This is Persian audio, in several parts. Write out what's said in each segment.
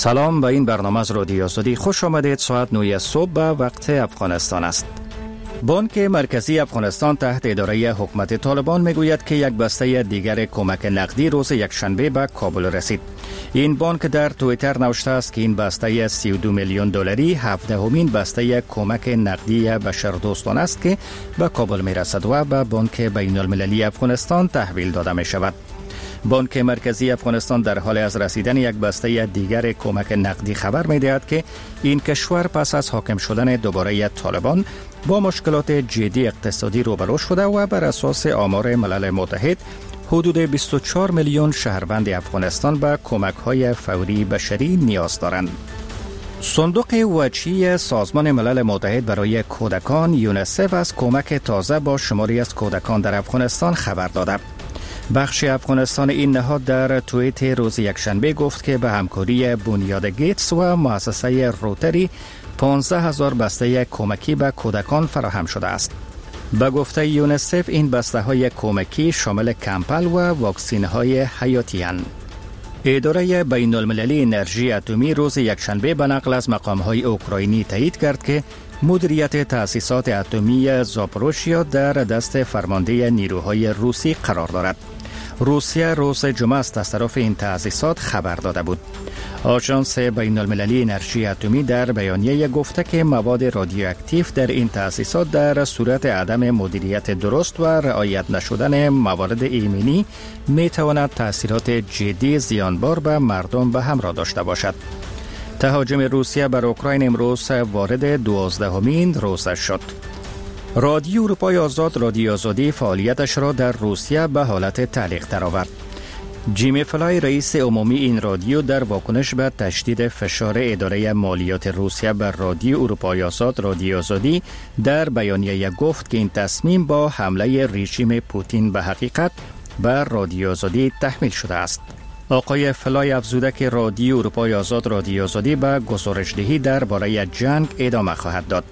سلام، به این برنامه از رادیو آزادی خوش آمدید. ساعت 9 صبح به وقت افغانستان است. بانک مرکزی افغانستان تحت اداره حکومت طالبان میگوید که یک بسته دیگر کمک نقدی روز یکشنبه به کابل رسید. این بانک در توییتر نوشته است که این بسته 32 میلیون دلاری 17مین بسته کمک نقدی بشردوستانه است که به کابل میرسد و به بانک بین المللی افغانستان تحویل داده می شود. بانک مرکزی افغانستان در حال از رسیدن یک بسته دیگر کمک نقدی خبر می‌دهد که این کشور پس از حاکم شدن دوباره طالبان با مشکلات جدی اقتصادی روبرو شده و بر اساس آمار ملل متحد حدود 24 میلیون شهروند افغانستان به کمک‌های فوری بشری نیاز دارند. صندوق وجهی سازمان ملل متحد برای کودکان یونیسف از کمک تازه با شماری از کودکان در افغانستان خبر داده. بخش افغانستان این نهاد در توییت روز یکشنبه گفت که به همکاری بنیاد گیتس و مؤسسه روتری 15,000 بسته کمکی به کودکان فراهم شده است. به گفته یونیسف این بسته های کمکی شامل کمپل و واکسین های حیاتی اند. اداره بین المللی انرژی اتمی روز یکشنبه به نقل از مقام های اوکراینی تایید کرد که مدیریت تأسیسات اتمی زاپوروژیا در دست فرمانده نیروهای روسی قرار دارد. روسیه روز جمعه از تصرف این تأسیسات خبر داده بود. آژانس بین المللی انرژی اتمی در بیانیه گفته که مواد رادیواکتیو در این تأسیسات در صورت عدم مدیریت درست و رعایت نشدن موارد ایمنی می تواند تأثیرات جدی زیانبار به مردم به همراه داشته باشد. تهاجم روسیه بر اوکراین امروز وارد 12مین روزش شد. رادیو اروپای آزاد رادیو آزادی فعالیتش را در روسیه به حالت تعلیق درآورد. جیمی فلای رئیس عمومی این رادیو در واکنش به تشدید فشار اداره مالیات روسیه بر رادیو اروپای آزاد رادیو آزادی در بیانیه گفت که این تصمیم با حمله رژیم پوتین به حقیقت بر رادیو آزادی تحمیل شده است. آقای فلای افزوده که رادیو اروپای آزاد رادیو آزادی به گزارش‌دهی درباره جنگ ادامه خواهد داد.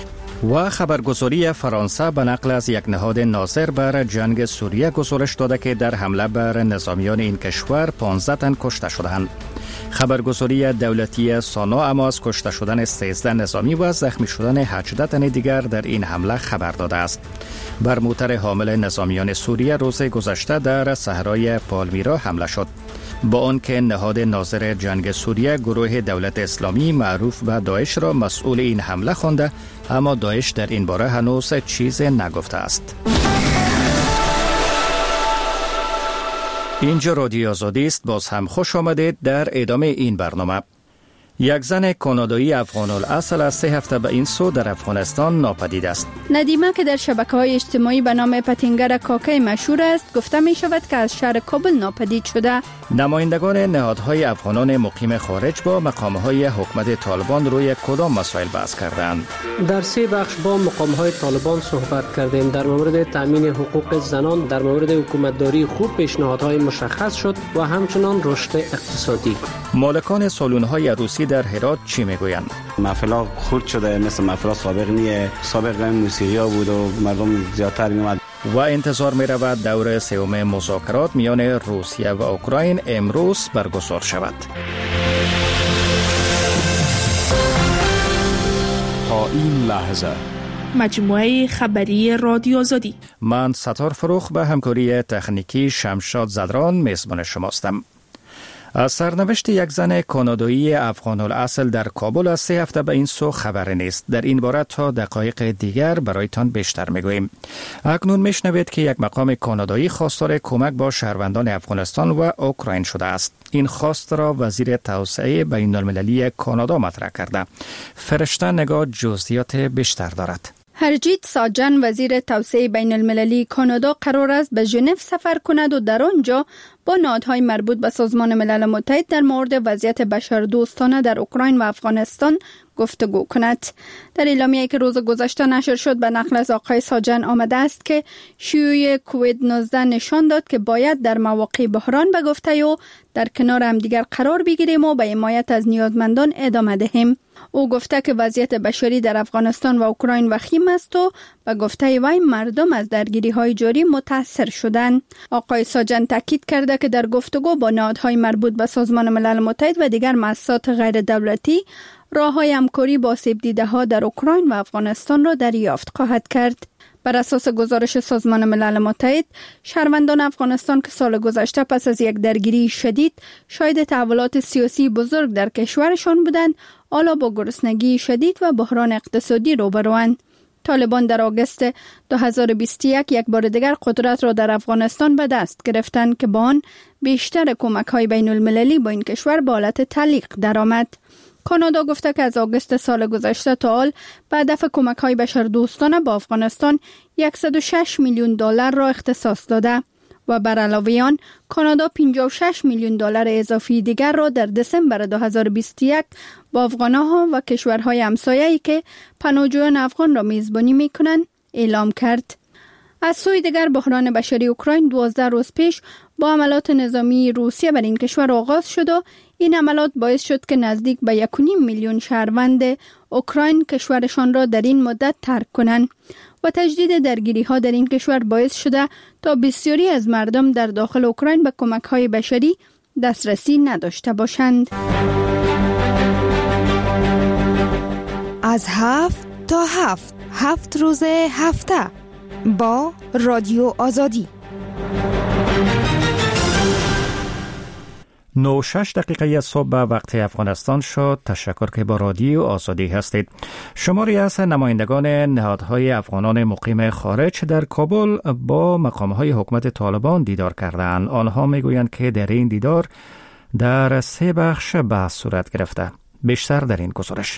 و خبرگزاری فرانسه به نقل از یک نهاد ناظر بر جنگ سوریه گزارش داده که در حمله بر نظامیان این کشور 15 تن کشته شدند. خبرگزاری دولتی سانا اما از کشته شدن 13 نظامی و زخمی شدن 18 تن دیگر در این حمله خبر داده است. بر موتر حامل نظامیان سوریه روز گذشته در صحرای پالمیرا حمله شد. با آنکه نهاد ناظر جنگ سوریه گروه دولت اسلامی معروف به داعش را مسئول این حمله خوانده، اما داعش در این باره هنوز چیز نگفته است. اینجا رادیو آزادی است. باز هم خوش آمدید در ادامه این برنامه. یک زن کانادایی افغان الاصل از 3 هفته به این سو در افغانستان ناپدید است. ندیمه که در شبکه‌های اجتماعی به نام پتینگر کاکای مشهور است، گفته می شود که از شهر کابل ناپدید شده. نمایندگان نهادهای افغانان مقیم خارج با مقامهای حکومت طالبان روی کدام مسائل بحث کردند؟ در 3 بخش با مقامهای طالبان صحبت کردیم. در مورد تامین حقوق زنان، در مورد حکومتداری خوب، پیشنهادهای مشخص شد و همچنان رشد اقتصادی. مالکان سالن‌های عروسی در هرات چی میگویند؟ محفلا خرد شده، مثل محفلا سابق نیه. سابق موسیقی بود و مردم زیادتر میومد. و انتظار می رود دور سوم مذاکرات میان روسیه و اوکراین امروز برگزار شود. تا این لحظه مجموعه خبری رادیو آزادی. من ستار فروخ به همکاری تکنیکی شمشاد زدران میزبان شماستم. از سرنوشت یک زن کانادایی افغان الاصل در کابل از 3 هفته به این سو خبر نیست. در این باره تا دقایق دیگر برایتان بیشتر میگوییم. اکنون میشنوید که یک مقام کانادایی خواستار کمک با شهروندان افغانستان و اوکراین شده است. این خواست را وزیر توسعه بین المللی کانادا مطرح کرده. فرشته نگاه جزئیات بیشتر دارد. هرجیت ساجن وزیر توسعه بین المللی کانادا قرار است به ژنو سفر کند و در آنجا با نهادهای مربوط به سازمان ملل متحد در مورد وضعیت بشردوستانه در اوکراین و افغانستان گفتگو کند. در اعلامیه‌ای که روز گذشته نشر شد به نقل از آقای ساجن آمده است که شیوع کووید 19 نشان داد که باید در مواقع بحران به گفته و در کنار هم دیگر قرار بگیریم و به حمایت از نیازمندان ادامه دهیم. او گفته که وضعیت بشری در افغانستان و اوکراین وخیم است و به گفته وی مردم از درگیری‌های جاری متاثر شدند. آقای ساجن تاکید کرده که در گفتگو با نهادهای مربوط به سازمان ملل متحد و دیگر مؤسسات غیر دولتی راه‌های همکاری با آسیب‌دیده‌ها در اوکراین و افغانستان را دریافت خواهد کرد. بر اساس گزارش سازمان ملل متحد، شهروندان افغانستان که سال گذشته پس از یک درگیری شدید شاهد تحولات سیاسی بزرگ در کشورشان بودند، حالا با گرسنگی شدید و بحران اقتصادی روبروند. طالبان در آگوست 2021 یک بار دیگر قدرت را در افغانستان به دست گرفتند که با آن بیشتر کمک‌های بین المللی با این کشور به حالت تعلیق درآمد. کانادا گفته که از آگوست سال گذشته تا حال به هدف کمک‌های بشردوستانه با افغانستان 106 میلیون دلار را اختصاص داده و بر علاوه آن کانادا 56 میلیون دلار اضافی دیگر را در دسامبر 2021 با افغان‌ها و کشورهای همسایه‌ای که پناهجویان افغان را میزبانی می‌کنند اعلام کرد. از سوی دیگر بحران بشری اوکراین 12 روز پیش با حملات نظامی روسیه بر این کشور آغاز شد و این حملات باعث شد که نزدیک به 1.5 میلیون شهروند اوکراین کشورشان را در این مدت ترک کنند و تجدید درگیری‌ها در این کشور باعث شده تا بسیاری از مردم در داخل اوکراین به کمک‌های بشری دسترسی نداشته باشند. از 7 تا 7 روز هفته با رادیو آزادی. 9:06 دقیقه صبح به وقت افغانستان شد. تشکر که با رادیو آزادی هستید. شماری از نمایندگان نهادهای افغانان مقیم خارج در کابل با مقامهای حکومت طالبان دیدار کردند. آنها میگویند که در این دیدار در 3 بخش بحث صورت گرفته. بیشتر در این گزارش.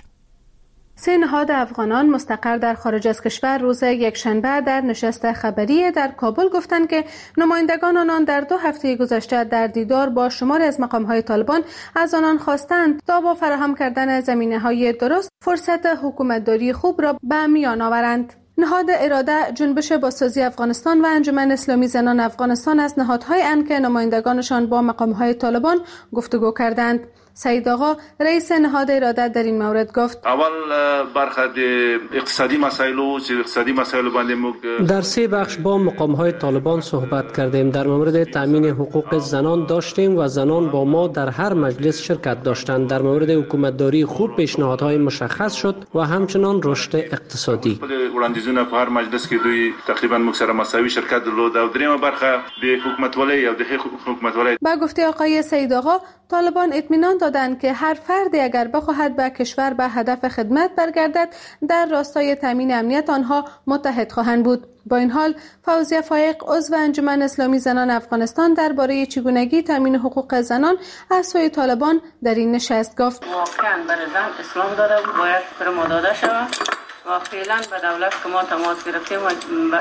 3 نهاد افغانان مستقر در خارج از کشور روز یکشنبه در نشست خبری در کابل گفتند که نمایندگان آنان در 2 هفته گذشته در دیدار با شماری از مقام‌های طالبان از آنان خواستند تا با فراهم کردن زمینه‌های درست فرصت حکومتداری خوب را به میان آورند. نهاد اراده، جنبش بازسازی افغانستان و انجمن اسلامی زنان افغانستان از نهادهای اند که نمایندگانشان با مقام‌های طالبان گفتگو کردند. سعید آقا رئیس نهاد اراده در این مورد گفت اول برخه اقتصادی مسائل و اقتصادی مسائل باندې در 3 بخش با مقام‌های طالبان صحبت کردیم. در مورد تامین حقوق زنان داشتیم و زنان با ما در هر مجلس شرکت داشتند. در مورد حکومتداری خوب پیشنهادهای مشخص شد و همچنان رشد اقتصادی. وړاندیزونه په هر مجلس کې دوی تقریبا مکسره مساوي شرکت درلود او دریمه برخه د حکومتولۍ او د حکومتولۍ. با گفته آقای سعید آقا طالبان اطمینان دادند که هر فردی اگر بخواهد به کشور به هدف خدمت برگردد در راستای تامین امنیت آنها متحد خواهند بود. با این حال فوزیه فایق عضو انجمن اسلامی زنان افغانستان درباره چگونگی تامین حقوق زنان از سوی طالبان در این نشست گفت واقعا برای زن اسلام داده باید پر ما داده شود و فعلا به دولت که ما تماس گرفتیم و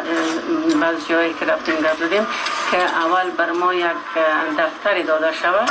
بعض جایی که رفتیم دادیم که اول بر ما یک دفتری داده شود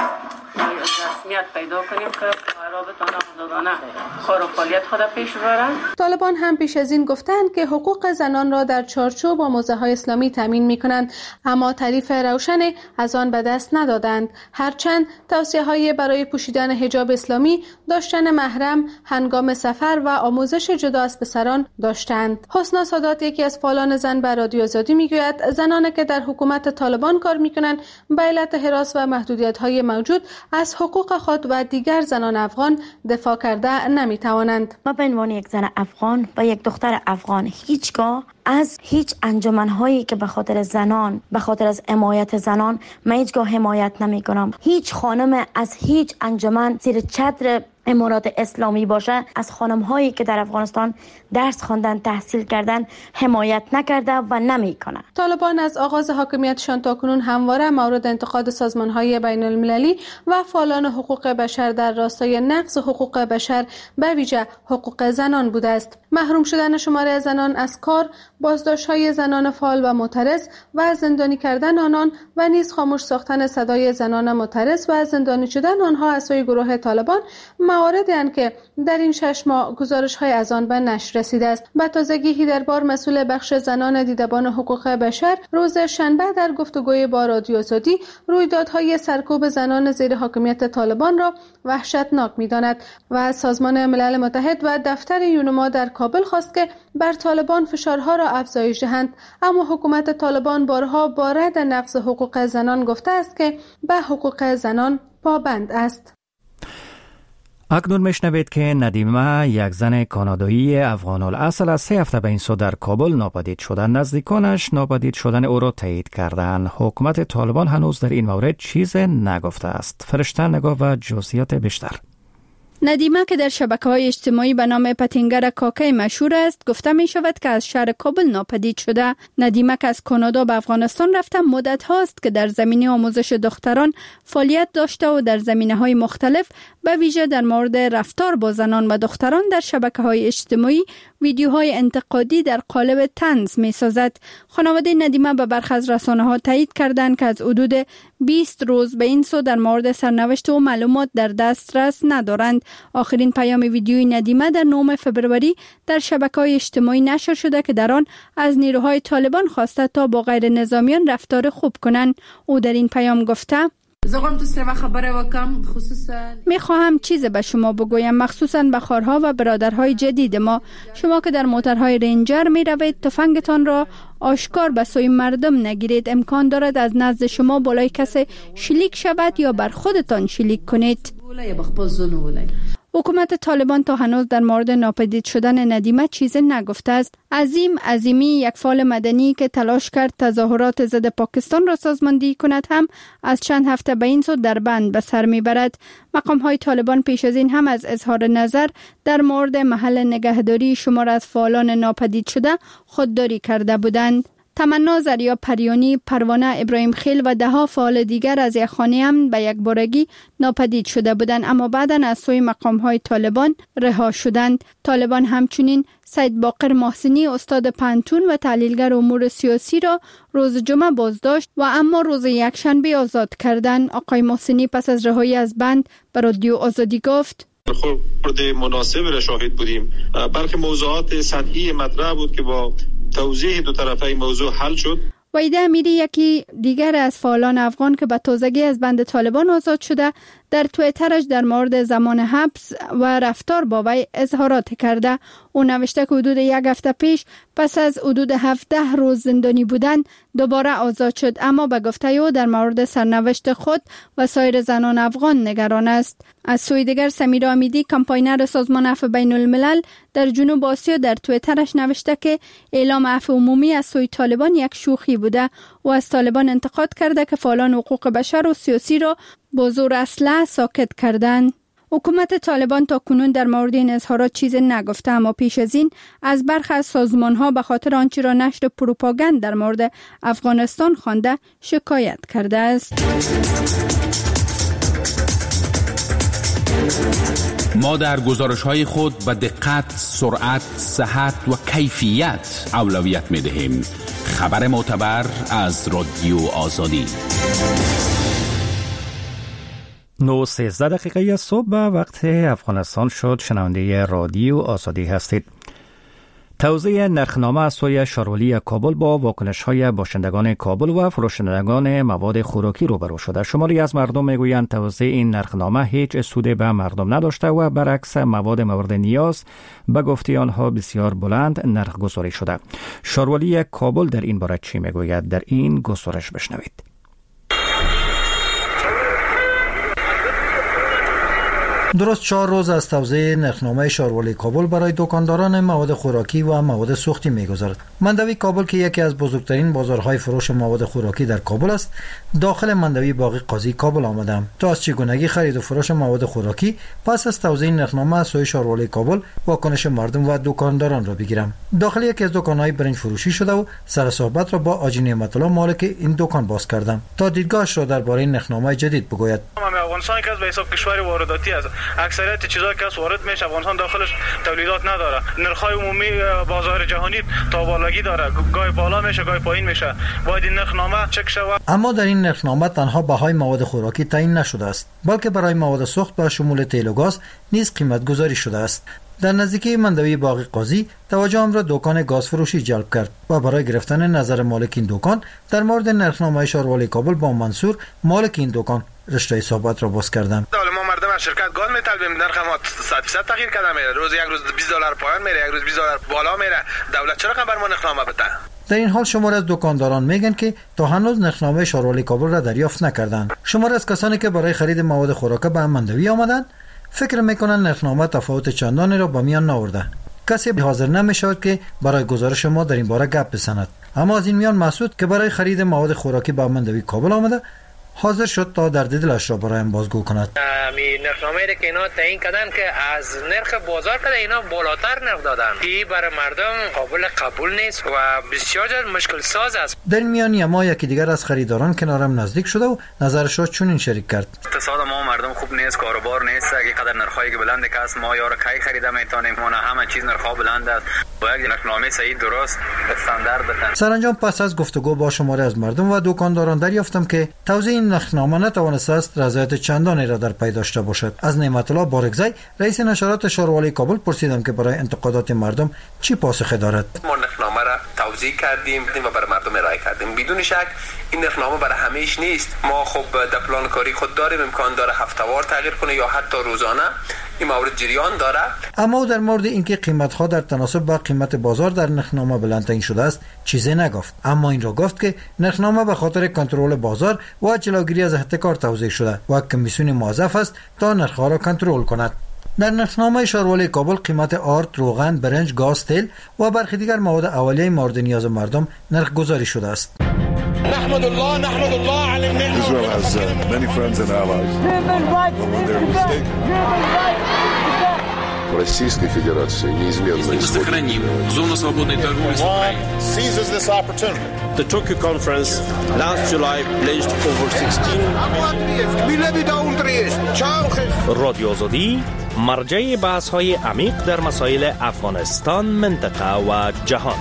رسمیت پیدا کنیم که رابطانه آزادانه کار و فعالیت خود پیش ببرند. طالبان هم پیش از این گفتند که حقوق زنان را در چارچوب با حوزه‌های اسلامی تامین می‌کنند، اما تعریف روشنی از آن به دست ندادند. هرچند توصیه‌های برای پوشیدن حجاب اسلامی، داشتن محرم هنگام سفر و آموزش جدا از پسران داشتند. حسنا سادات یکی از فعالان زن به رادیو آزادی میگوید زنانی که در حکومت طالبان کار می‌کنند به علت هراس و محدودیت‌های موجود از حقوق خود و دیگر زنان افغان دفاع کرده نمیتوانند. ما به عنوان یک زن افغان و یک دختر افغان هیچگاه از هیچ انجمن‌هایی که به خاطر زنان، به خاطر از حمایت زنان، من هیچگاه حمایت نمی‌کنم. هیچ خانم از هیچ انجمن زیر چتر امارات اسلامی باشه از خانم‌هایی که در افغانستان درس خواندن، تحصیل کردن حمایت نکرده و نمی‌کنه. طالبان از آغاز حاکمیتشان تاکنون همواره مورد انتقاد سازمان‌های بین‌المللی و فعالان حقوق بشر در راستای نقض حقوق بشر به ویژه حقوق زنان بوده است. محروم شدن شماری از زنان از کار، بازداشت‌های زنان فعال و معترض و زندانی کردن آنان و نیز خاموش ساختن صدای زنان معترض و زندانی شدن آنها از سوی گروه طالبان مواردی هستند که در این 6 ماه گزارش‌های از آن به نشر رسیده است. به تازگی هیدربار مسئول بخش زنان دیدبان حقوق بشر روز شنبه در گفتگوی با رادیو آزادی رویدادهای سرکوب زنان زیر حاکمیت طالبان را وحشتناک می‌داند و از سازمان ملل متحد و دفتر یونما در کابل خواست که بر طالبان فشارها را افزایش دهند. اما حکومت طالبان بارها با رد نقض حقوق زنان گفته است که به حقوق زنان پابند است. اکنون میشنوید که ندیمه، یک زن کانادایی افغان الاصل از 3 هفته به این سو در کابل ناپدید شدن. نزدیکانش ناپدید شدن او را تایید کردند. حکومت طالبان هنوز در این مورد چیز نگفته است. فرشته نگاه و جزئیات بیشتر. ندیمه که در شبکه‌های اجتماعی به نام پتینگر کاکای مشهور است، گفته می شود که از شهر کابل ناپدید شده. ندیمه که از کانادا به افغانستان رفته مدت هاست که در زمینه آموزش دختران فعالیت داشته و در زمینه‌های مختلف به ویژه در مورد رفتار با زنان و دختران در شبکه‌های اجتماعی ویدیوهای انتقادی در قالب طنز می‌سازد. خانواده ندیمه به برخی از رسانه‌ها تایید کردند که از حدود 20 روز به این سو در مورد سرنوشت و معلومات در دسترس ندارند. آخرین پیام ویدیوی ندیمه در 9 فبروری در شبکه‌های اجتماعی نشر شده که در آن از نیروهای طالبان خواسته تا با غیر نظامیان رفتار خوب کنند. او در این پیام گفته: میخواهم چیز به شما بگویم، مخصوصاً به خواهرها و برادرهای جدید ما. شما که در موترهای رنجر می روید، تفنگتان را آشکار به سوی مردم نگیرید. امکان دارد از نزد شما بالای کسی شلیک شود یا بر خودتان شلیک کنید. حکومت طالبان تا هنوز در مورد ناپدید شدن ندیمه چیزی نگفته است. عظیم عظیمی، یک فعال مدنی که تلاش کرد تظاهرات ضد پاکستان را سازماندهی کند، هم از چند هفته به این سو در بند به سر میبرد. مقام‌های طالبان پیش از این هم از اظهار نظر در مورد محل نگهداری شمار از فعالان ناپدید شده خودداری کرده بودند. تمنا زریا پریانی، پروانه ابراهیم خیل و دهها فعال دیگر از یک خانه هم به یک بارگی ناپدید شده بودند، اما بعداً از سوی مقام‌های طالبان رها شدند. طالبان همچنین سید باقر محسنی، استاد پانتون و تحلیلگر امور سیاسی را روز جمعه بازداشت و اما روز یکشنبه آزاد کردند. آقای محسنی پس از رهایی از بند به رادیو آزادی گفت: خود مناسب را شاهد بودیم، بلکه موضوعات سطحی مطرح بود که با توضیح دو طرفه موضوع حل شد. وحیده امیری، یکی دیگر از فعالان افغان که به تازگی از بند طالبان آزاد شده، در توییترش در مورد زمان حبس و رفتار با وی اظهارات کرده. او نوشته که حدود 1 هفته پیش پس از حدود 17 روز زندانی بودن دوباره آزاد شد، اما به گفته او در مورد سرنوشت خود و سایر زنان افغان نگران است. از سوی دیگر سمیرا امیدی، کمپاینر سازمان عفو بین الملل در جنوب آسیا، در توییترش نوشته که اعلام عفو عمومی از سوی طالبان یک شوخی بوده و از طالبان انتقاد کرده که فعالان حقوق بشر و سیاسی را با زور اسلحه ساکت کردند. حکومت طالبان تا کنون در مورد این اظهارات چیز نگفته، اما پیش از این از برخی از سازمان‌ها به خاطر آنچه را نشر پروپاگاند در مورد افغانستان خوانده شکایت کرده است. ما در گزارش‌های خود به دقت، سرعت، صحت و کیفیت اولویت می‌دهیم. خبر معتبر از رادیو آزادی. 9:13 صبح وقت افغانستان شد. شنونده رادیو آزادی هستید. توزیع نرخنامه از سوی شارولی کابل با واکنش‌های باشندگان کابل و فروشندگان مواد خوراکی روبرو شده. شماری از مردم میگویند توزیع این نرخنامه هیچ سودی به مردم نداشته و برعکس مواد مورد نیاز به گفته آنها بسیار بلند نرخ گذاری شده. شارولی کابل در این باره چی میگوید؟ در این گزارش بشنوید. درست 4 روز از توزیع نرخنامه شارولی کابل برای دکانداران مواد خوراکی و مواد سوختی می‌گذرد. مندوی کابل که یکی از بزرگترین بازارهای فروش مواد خوراکی در کابل است، داخل مندوی باغ قاضی کابل آمدم تا از چگونگی خرید و فروش مواد خوراکی پس از توزیع نرخنامه از سوی شارولی کابل واکنش مردم و دکانداران را بگیرم. داخل یکی از دکان‌های برنج فروشی شده و سر صحبت را با آجی نعمت الله مالک این دکان باز کردم تا دیدگاهش را درباره نرخنامه جدید بگوید. افغانستان که از به حساب کشور وارداتی است اکثریت چیزایی که وارد میشه افغانستان داخلش تولیدات نداره. نرخ‌های عمومی بازار جهانی تا بالایی داره، گاهی بالا میشه گاهی پایین میشه. باید این نرخنامه چک شود. اما در این نرخنامه تنها بهای مواد خوراکی تعیین نشده است، بلکه برای مواد سوخت با شمول تیل و گاز نیز قیمت گذاری شده است. در نزدیکی مندوی باغ قاضی توجهم را دکان گاز فروشی جلب کرد و برای گرفتن نظر مالک این دکان در مورد نرخنامه شهرولی کابل با منصور مالک این دکان رشته صحبت را باز کردم. ما مردم از شرکت گاز میطلبیم، نرخ ما 100% تغییر کرده میره، روز یک روز $20 پایین میره، یک روز $20 بالا میره. دولت چرا بر ما نرخنامه بده؟ در این حال شمار از دکانداران میگن که تا هنوز نرخنامه شهرولی کابل را دریافت نکردند. شمار از کسانی که برای خرید مواد خوراک به مندوی آمدند فکر میکنن نرخنامه تفاوت چندانی را با میان نآورده. کسی حاضر نمیشود که برای گزارش ما در این باره گپ بزند. اما از این میان مسعود که برای خرید مواد خوراکی به مندوی کابل آمده حاضر شد تا درد دلش را برایم بازگو کند. می نرخنامه‌ای که اینا تعیین کردن که از نرخ بازار کده اینا بالاتر نرخ دادن، که برای مردم قبول نیست و بسیار مشکل ساز است. در میانی ما یکی دیگر از خریداران کنارم نزدیک شده و نظرش را چنین شریک کرد. اقتصاد ما مردم خوب نیست، کاروبار نیست، اگه قدر نرخایی که بلند است ما یارو کی خریده میتونیم، ما همه چیز نرخ بلند است. باید نرخنامه صحیح درست استاندارد بدن. سرانجام پس از گفتگو با شماره از مردم و دکانداران دریافتم که توزیع این نرخنامه نتوانسته است رضایت چندانی را در پی داشته باشد. از نعمت الله بارگزی رئیس نشرات شهرولی کابل پرسیدم که برای انتقادات مردم چی پاسخی دارد. ما نرخنامه را توزیع کردیم و برای مردم ارائه کردیم. بدون شک این نرخنامه برای همه‌اش نیست. ما خب در پلان کاری خود داریم، امکان داره هفته‌وار تغییر کنه یا حتی روزانه. این مورد جریان داره. اما در مورد اینکه قیمت‌ها در تناسب با قیمت بازار در نرخنامه بلند شده است چیزی نگفت، اما این را گفت که نرخنامه به خاطر کنترل بازار و جلوگیری از احتکار توزیع شده و کمیسیون موظف است تا نرخ‌ها را کنترل کند. در نرخنامه شهرولی کابل قیمت آرد، روغن، برنج، گاز، تیل و برخی دیگر مواد اولیه مورد نیاز مردم نرخ گذاری شده است. نحمد الله على النعمة. Israel has many friends and allies. When they're mistaken. Российской Федерации неизменно сохраним зону свободной торговли с Украиной. Seizes this opportunity. The Tokyo conference last July pledged over 16 رادیو آزادی مرجع بحث‌های عمیق در مسائل افغانستان، منطقه و جهان.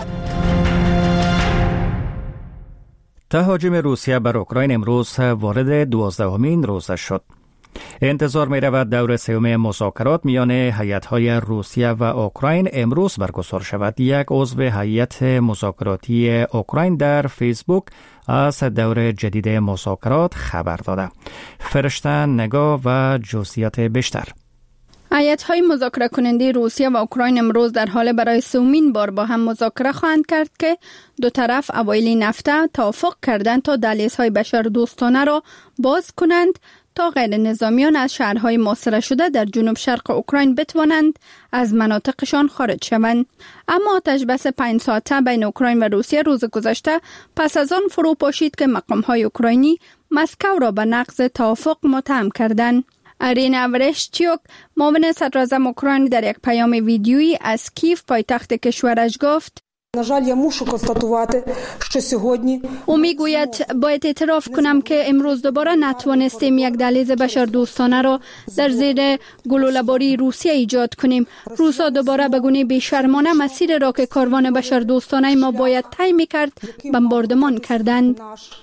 تهاجم روسیه بر اوکراین امروز وارد 12مین روز شد. انتظار می رود دور سوم مذاکرات میان هیئت‌های روسیه و اوکراین امروز برگزار شود. یک عضو هیئت مذاکراتی اوکراین در فیسبوک از دور جدید مذاکرات خبر داده. فرشته نگاه و جزئیات بیشتر. هیئت‌های مذاکره کننده روسیه و اوکراین امروز در حال برای سومین بار با هم مذاکره خواهند کرد که دو طرف اوایل هفته توافق کردند تا دهلیزهای بشردوستانه را باز کنند تا غیر نظامیان از شهرهای محاصره شده در جنوب شرق اوکراین بتوانند از مناطقشان خارج شوند. اما آتش بس 5 ساعته بین اوکراین و روسیه روز گذشته پس از آن فرو پاشید که مقام‌های اوکراینی مسکو را به نقض توافق متهم کردند. ارینا ورشچیوک معاون صدراعظم اوکراین در یک پیام ویدیویی از کیف پایتخت کشورش گفت: او میگوید باید اعتراف کنم که امروز دوباره نتوانستیم یک دهلیز بشردوستانه را در زیر گلوله‌باری روسیه ایجاد کنیم. روسا دوباره به گونه بیشرمانه مسیر را که کاروان بشردوستانه ما باید طی می‌کرد بمباردمان کردند.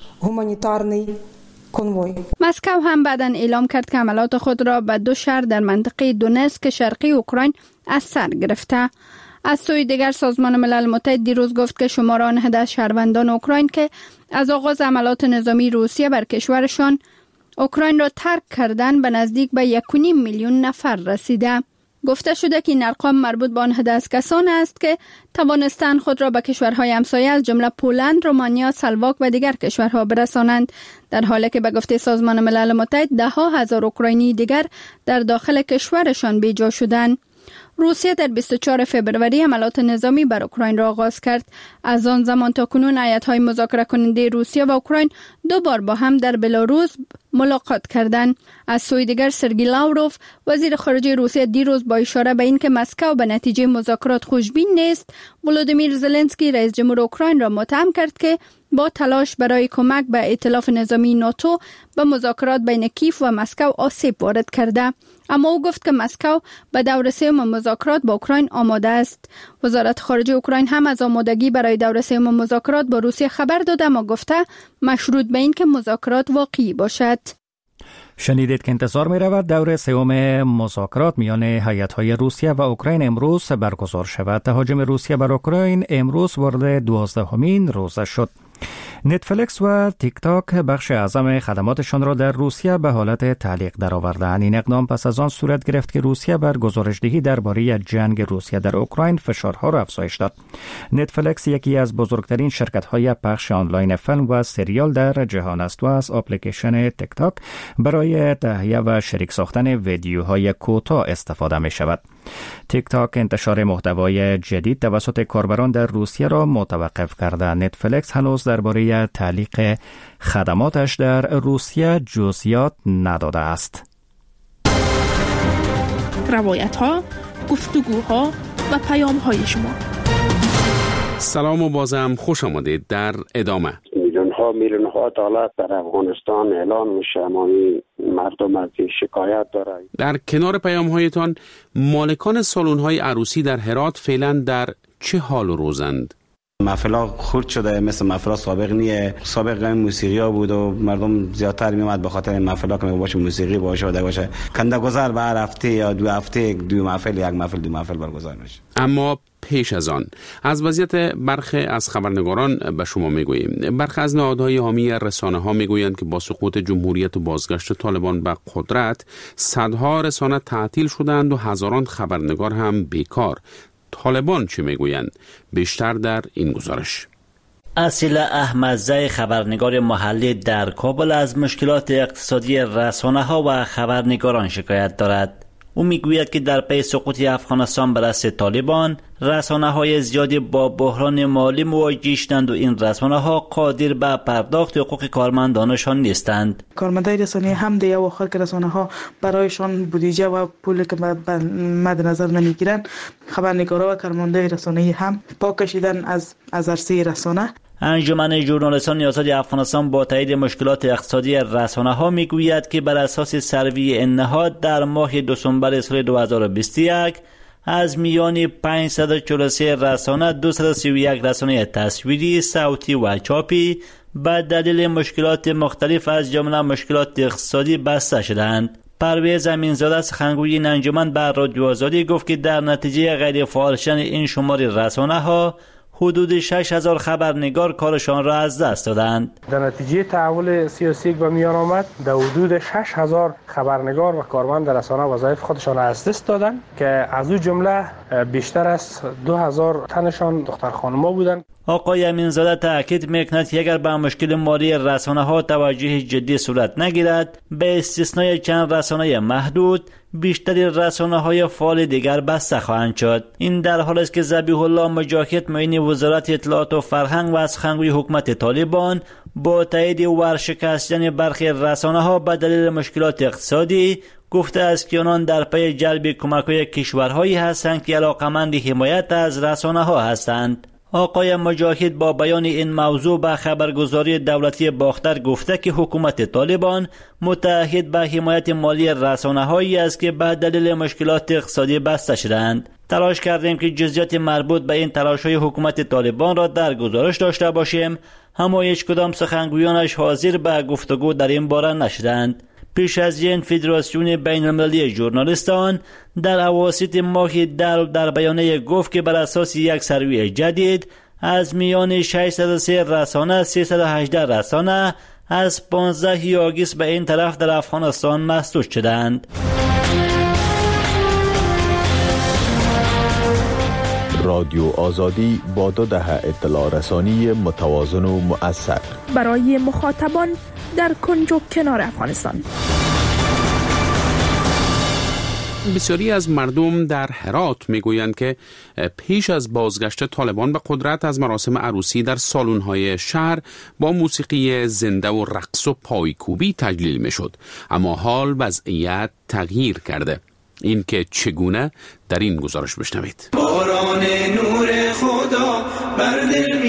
مسکو هم بعداً اعلام کرد که حملات خود را به 2 شهر در منطقه دونتسک شرقی اوکراین از سر گرفته. از سوی دیگر سازمان ملل متحد دیروز گفت که شمار آن عدد شهروندان اوکراین که از آغاز حملات نظامی روسیه بر کشورشان اوکراین را ترک کردن به نزدیک به 1.5 میلیون نفر رسیده. گفته شده که این ارقام مربوط به آن عدد از کسان است که توانستند خود را به کشورهای همسایه از جمله پولند، رومانیا، سلواک و دیگر کشورها برسانند، در حالی که به گفته سازمان ملل متحد 10,000 اوکراینی دیگر در داخل کشورشان بیجا شدند. روسیه در 24 فبروری حملات نظامی بر اوکراین را آغاز کرد. از آن زمان تا کنون هیئت‌های مذاکره کننده روسیه و اوکراین 2 بار با هم در بلاروس ملاقات کردند. از سوی دیگر سرگئی لاوروف وزیر خارجه روسیه دیروز با اشاره به اینکه مسکو به نتیجه مذاکرات خوشبین نیست، ولودیمیر زلنسکی رئیس جمهور اوکراین را متهم کرد که با تلاش برای کمک به ائتلاف نظامی ناتو به مذاکرات بین کیف و مسکو آسیب وارد کرده. اما او گفت که مسکو به دور سوم مذاکرات با اوکراین آماده است. وزارت خارجه اوکراین هم از آمادگی برای دور سوم مذاکرات با روسیه خبر داده، اما گفته مشروط به این که مذاکرات واقعی باشد. شنیدید که انتظار می رود دور سوم مذاکرات میان هیئت‌های روسیه و اوکراین امروز برگزار شود. تهاجم روسیه بر اوکراین امروز وارد 12مین روز شد. نتفلیکس و تیک تاک بخش اعظم خدماتشان را در روسیه به حالت تعلیق درآوردند. این اقدام پس از آن صورت گرفت که روسیه بر گزارشدهی درباره جنگ روسیه در اوکراین فشارها را افزایش داد. نتفلیکس یکی از بزرگترین شرکت‌های پخش آنلاین فیلم و سریال در جهان است و از اپلیکیشن تیک تاک برای تهیه و شریک ساختن ویدیوهای کوتاه استفاده می شود. تیک تاک انتشار محتوای جدید توسط کاربران در روسیه را متوقف کرده. نتفلیکس هنوز درباره تعلیق خدماتش در روسیه جزئیات نداده است. روایت‌ها، گفتگوها و پیام‌های شما. سلام و بازم خوش آمدید. در ادامه میلیون ها دلار در افغانستان اعلان میشه، اما مردم از این شکایت دارن. در کنار پیام‌هایتان، مالکان سالن‌های عروسی در هرات فعلا در چه حال و روزند؟ محفلا خرد شده، مثل محفلا سابق نیه. سابق موسیقی ها بود و مردم زیادتر میومد به خاطر این محفلا که باشه موسیقی باشه کنده گذر به هر هفته یا 2 هفته 2 محفل، 1 محفل 2 محفل برگزار میشه. اما پیش از آن از وضعیت برخی از خبرنگاران به شما میگوییم. برخی از نهادهای حامی رسانه‌ها میگویند که با سقوط جمهوریت و بازگشت طالبان به قدرت صدها رسانه تعطیل شدند و هزاران خبرنگار هم بیکار. طالبان چه میگویند؟ بیشتر در این گزارش. اصیل احمدزی خبرنگار محلی در کابل از مشکلات اقتصادی رسانه‌ها و خبرنگاران شکایت دارد. او میگوید که در پی سقوط افغانستان به دست طالبان رسانه‌های زیادی با بحران مالی مواجه شدند و این رسانه‌ها قادر به پرداخت حقوق کارمندانشان نیستند. کارمندای رسانه هم دیگه آخر که رسانه‌ها برایشان بودجه و پول که مد نظر نمیگیرند، خبرنگارا و کارمندای رسانه هم پا کشیدن از عرصه رسانه. انجمن ژورنالیستان آزاد افغانستان با تایید مشکلات اقتصادی رسانه‌ها میگوید که بر اساس سروی این نهاد در ماه دسامبر سال 2021 از میان 543 رسانه 231 رسانه تصویری، صوتی و چاپی به دلیل مشکلات مختلف از جمله مشکلات اقتصادی بسته شدند. پرویز امینزاده سخنگوی این انجمن به رادیو آزادی گفت که در نتیجه غیر فعال شدن این شمار رسانه‌ها حدود 6000 خبرنگار کارشان را از دست دادند. در نتیجه تحول سیاسی که به میان آمد، در حدود 6000 خبرنگار و کارمند رسانه وظایف خودشان را از دست دادند که از او جمله بیشتر از 2000 تنشان دختر خانم‌ها بودند. آقای امینزاده تاکید می‌کند که اگر به مشکل مالی رسانه‌ها توجه جدی صورت نگیرد، به استثنای چند رسانه محدود، بیشتری رسانه‌های فعال دیگر بسته خواهند شد. این در حالی است که ذبیح الله مجاهد معین وزارت اطلاعات و فرهنگ و سخنگوی حکومت طالبان با تایید ورشکستن برخی رسانه‌ها به دلیل مشکلات اقتصادی گفته است که آنان در پی جلب کمک‌های کشورهایی هستند که علاقه‌مند حمایت از رسانه‌ها هستند. آقای مجاهد با بیان این موضوع به خبرگزاری دولتی باختر گفته که حکومت طالبان متعهد به حمایت مالی رسانه‌هایی است که به دلیل مشکلات اقتصادی بسته شدند. تلاش کردیم که جزئیات مربوط به این تلاش‌های حکومت طالبان را در گزارش داشته باشیم، اما هیچ کدام سخنگویانش حاضر به گفتگو در این باره نشدند. پیش از این فدراسیون بین‌المللی ژورنالیستان در اواسط ماه در بیانیه گفت که بر اساس یک سروی جدید از میان 603 رسانه 318 رسانه از 15 آگوست به این طرف در افغانستان مسدود شدند. رادیو آزادی با 2 دهه اطلاع رسانی متوازن و مؤثر برای مخاطبان در کنج و کنار افغانستان. بسیاری از مردم در هرات میگویند که پیش از بازگشت طالبان به قدرت از مراسم عروسی در سالن‌های شهر با موسیقی زنده و رقص و پایکوبی تجلیل میشد، اما حال وضعیت تغییر کرده. این که چگونه در این گزارش بشنوید. باران نور خدا بر دل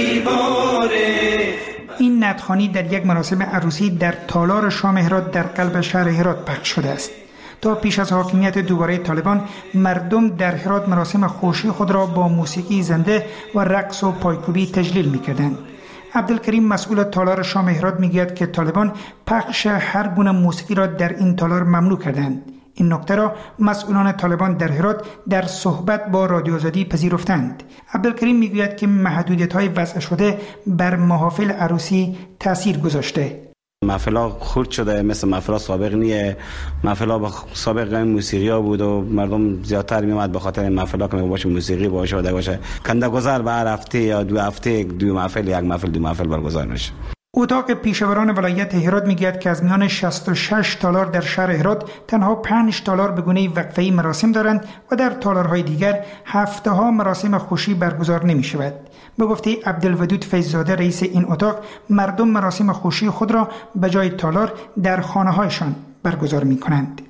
میباره. این نطخوانی در یک مراسم عروسی در تالار شام هرات در قلب شهر هرات پخش شده است. تا پیش از حاکمیت دوباره طالبان، مردم در هرات مراسم خوشی خود را با موسیقی زنده و رقص و پایکوبی تجلیل می‌کردند. عبدالکریم مسئول تالار شام هرات میگوید که طالبان پخش هر گونه موسیقی را در این تالار ممنوع کردند. این نکته را مسئولان طالبان در هرات در صحبت با رادیو آزادی پذیرفتند. عبدالکریم میگوید که محدودیت‌های وضع شده بر محافل عروسی تأثیر گذاشته. محفلا خرد شده، مثل محفلا سابق نیه. محفلا سابق موسیقی ها بود و مردم زیادتر میومد به خاطر این محفلا که باشه موسیقی باشه کنده گذر به هر هفته یا دو هفته دو محفل، یک محفل دو محفل برگزار میشه. اتاق پیشوران ولایت هرات میگوید که از میان 66 تالار در شهر هرات تنها 5 تالار به گونه وقفه‌ای مراسم دارند و در تالارهای دیگر هفته‌ها مراسم خوشی برگزار نمی‌شود. به گفته عبدالودود فیض‌زاده رئیس این اتاق، مردم مراسم خوشی خود را به جای تالار در خانه‌هایشان برگزار می‌کنند.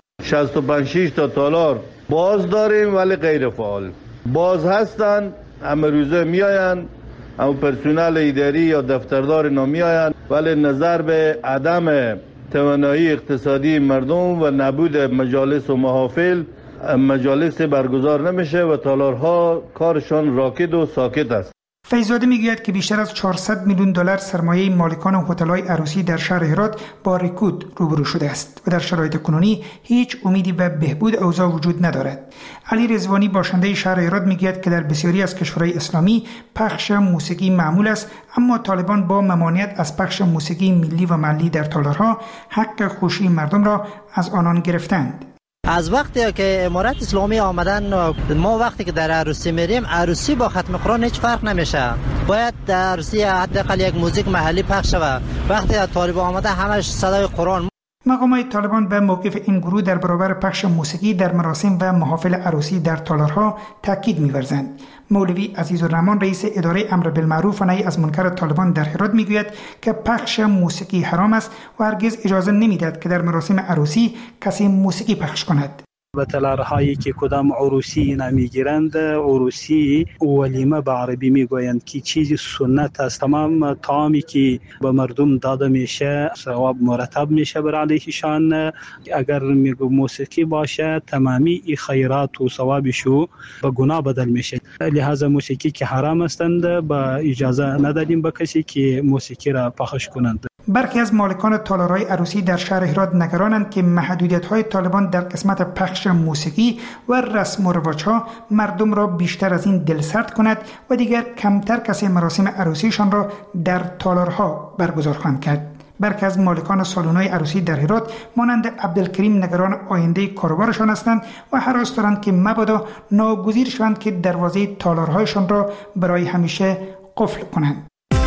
65 تا تالار باز داریم ولی غیر فعال. باز هستند، همه روزه میآیند، اما پرسنل اداری یا دفتردار نمیآیند، ولی نظر به عدم توانایی اقتصادی مردم و نبود مجالس و محافل، مجالس برگزار نمیشه و تالارها کارشان راکد و ساکت است. فیض‌زاده میگوید که بیشتر از 400 میلیون دلار سرمایه مالکان هتل‌های عروسی در شهر هرات با رکود روبرو شده است و در شرایط کنونی هیچ امیدی به بهبود اوضاع وجود ندارد. علی رضوانی باشنده شهر هرات میگوید که در بسیاری از کشورهای اسلامی پخش موسیقی معمول است، اما طالبان با ممانعت از پخش موسیقی ملی و محلی در تالارها حق خوشی مردم را از آنان گرفتند. از وقتی که امارت اسلامی آمدن، ما وقتی که در عروسی میریم، عروسی با ختم قرآن هیچ فرق نمیشه. باید در عروسی حداقل یک موزیک محلی پخش شود. وقتی طالبان آمده همش صدای قرآن. مقامات طالبان به موقف این گروه در برابر پخش موسیقی در مراسم و محافل عروسی در تالارها تاکید می‌ورزند. مولوی عزیزالرحمن رئیس اداره امر بالمعروف و نهی از منکر طالبان در هرات میگوید که پخش موسیقی حرام است و هرگز اجازه نمیدهد که در مراسم عروسی کسی موسیقی پخش کند. به تالارهایی که کدام عروسی نمیگیرند، عروسی ولیمه به عربی میگویند که چیزی سنت است. تمام طعامی که به مردم داده میشه ثواب مرتب میشه بر علیهشان. اگر موسیقی باشه تمامی خیرات و ثوابشو به گناه بدل میشه. لہذا موسیقی که حرام هستند با اجازه ندادیم به کسی که موسیقی را پخش کنند. برخی از مالکان تالارهای عروسی در شهر هرات نگرانند که محدودیت‌های طالبان در قسمت پخش موسیقی و رسم و رواج‌ها مردم را بیشتر از این دلسرد کند و دیگر کمتر کسی مراسم عروسیشان را در تالارها برگزار خواهند کرد. برخی از مالکان سالن‌های عروسی در هرات مانند عبدالکریم نگران آینده کاروبارشان هستند و هراس دارند که مبادا ناگزیر شوند که دروازه تالارهایشان را برای همیشه قفل کنند.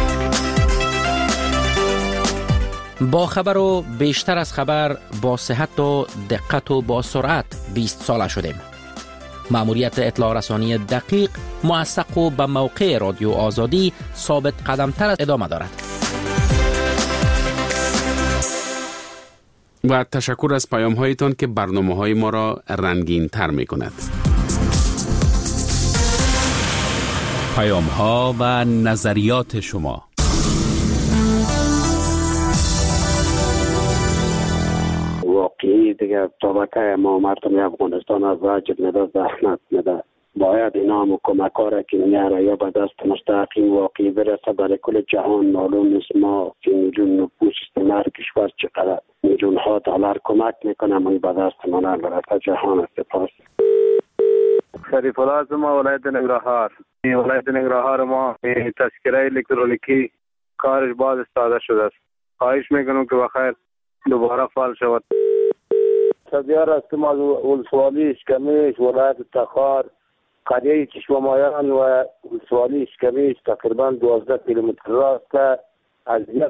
با خبر و بیشتر از خبر، با صحت و دقت و با سرعت 20 ساله شدیم. مأموریت اطلاع رسانی دقیق، موثق و به موقع رادیو آزادی ثابت قدمتر از ادامه دارد. و تشکر از پیام هایتان که برنامه های ما را رنگین تر می کند. پیام ها و نظریات شما. واقعی دیگه طبقه ما مردم افغانستان از واجب میده، زحمت میده. باید اینا هم کمک‌ها که میاره یا به دست مستقیم واقعی برسه. برای کل جهان معلوم نیست ما که میلیون نفوس استعمار کشور چقدر میلیون ها دلار کمک میکنه، من به دست ما نرسه. جهان سپاس. شریف الله از ما ولایت ننگرهار. ولایت ننگرهار ما تذکره الکترونیکی کارش باز استفاده شده است. خواهش میکنم که بخیر دوباره فعال شود. صدیار هستم از ولسوالی اشکمیش ولایت تخار، قریه چشمامایان و ولسوالی اشکمیش تقریبا 12 کیلومتر راست که از یک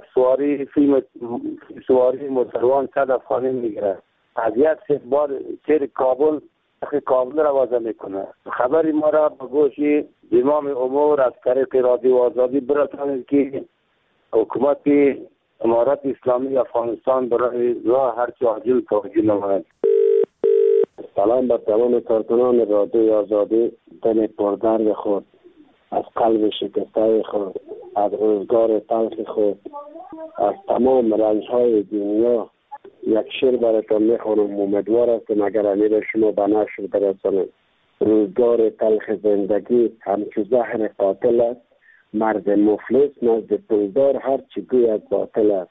سواری موتروان 100 افغانی میگیره. از یک بار سیر کابل کابل را وضع میکنه. خبری ما را به گوش امام امور از طریق رادیو آزادی برسانید که حکومت امارت اسلامی افغانستان برای راه هرچه عاجل توجه نماید. سلام بر تمام کارکنان رادیو آزادی. دل پردرد خود، از قلب شکسته خود، از روزگار تلخ خود، از تمام رنج‌های دنیا یک شعر براتون میخوانم. امیدوار هستم اگر امیر شما به نشر برسانید. روزگار تلخ زندگی همچو زهر قاتل است، مرد مفلس نزد پولدار هر چی گوید باطل است.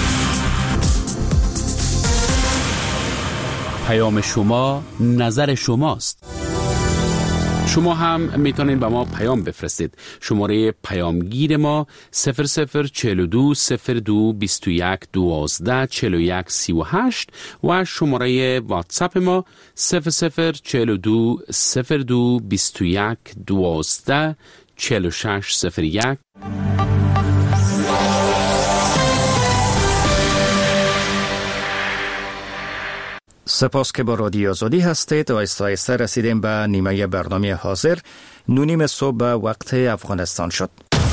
پیام شما نظر شماست. شما هم میتونید به ما پیام بفرستید. شماره پیامگیر ما 0042 02 21 12 41 38 و شماره واتساپ ما 0042 02 21 12 46 01. سپاس که با رادیو آزادی هستید. آهسته رسیدیم به نیمه برنامه حاضر. 9:30 صبح به وقت افغانستان شد.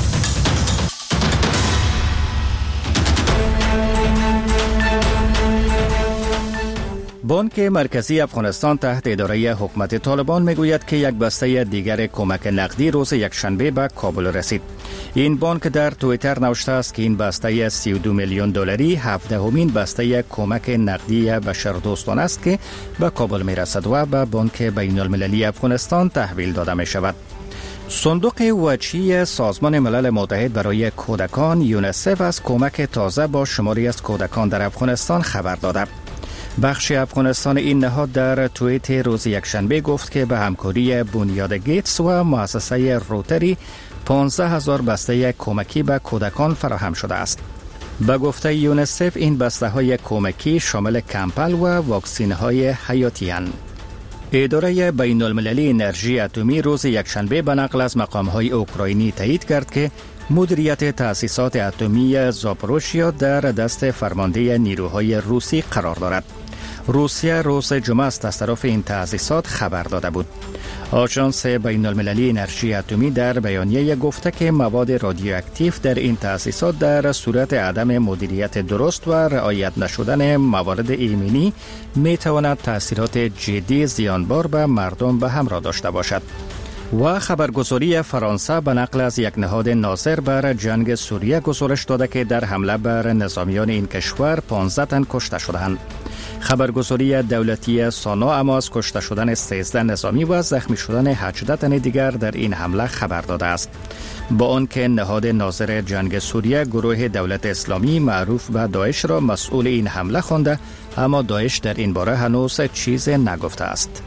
بانک مرکزی افغانستان تحت اداره حکومت طالبان میگوید که یک بسته دیگر کمک نقدی روز یکشنبه به کابل رسید. این بانک در توییتر نوشته است که این بسته 32 میلیون دلاری 17مین بسته کمک نقدی بشردوستانه است که به کابل میرسد و به بانک بین المللی افغانستان تحویل داده می شود. صندوق وجهی سازمان ملل متحد برای کودکان یونیسف از کمک تازه با شماری از کودکان در افغانستان خبر داده. بخش افغانستان این نهاد در توییت روز یکشنبه گفت که به همکاری بنیاد گیتس و مؤسسه روتری 15,000 بسته کمکی به کودکان فراهم شده است. به گفته یونیسف این بسته های کمکی شامل کمپل و واکسین های حیاتی اند. اداره بین المللی انرژی اتمی روز یکشنبه به نقل از مقام های اوکراینی تایید کرد که مدیریت تأسیسات اتمی زاپوروژیا در دست فرمانده نیروهای روسی قرار دارد. روسیه روز جمعه است از طرف این تأسیسات خبر داده بود. آژانس بین المللی انرژی اتمی در بیانیه گفته که مواد رادیواکتیو در این تأسیسات در صورت عدم مدیریت درست و رعایت نشدن موارد ایمنی می تواند تأثیرات جدی زیانبار به مردم به همراه داشته باشد. و خبرگزاری فرانسه به نقل از یک نهاد ناظر بر جنگ سوریه گزارش داده که در حمله بر نظامیان این کشور 15 تن کشته شدند. خبرگزاری دولتی سانا اما از کشته شدن 13 نظامی و زخمی شدن 18 تن دیگر در این حمله خبر داده است. با آنکه نهاد ناظر جنگ سوریه گروه دولت اسلامی معروف به داعش را مسئول این حمله خوانده، اما داعش در این باره هنوز چیز نگفته است.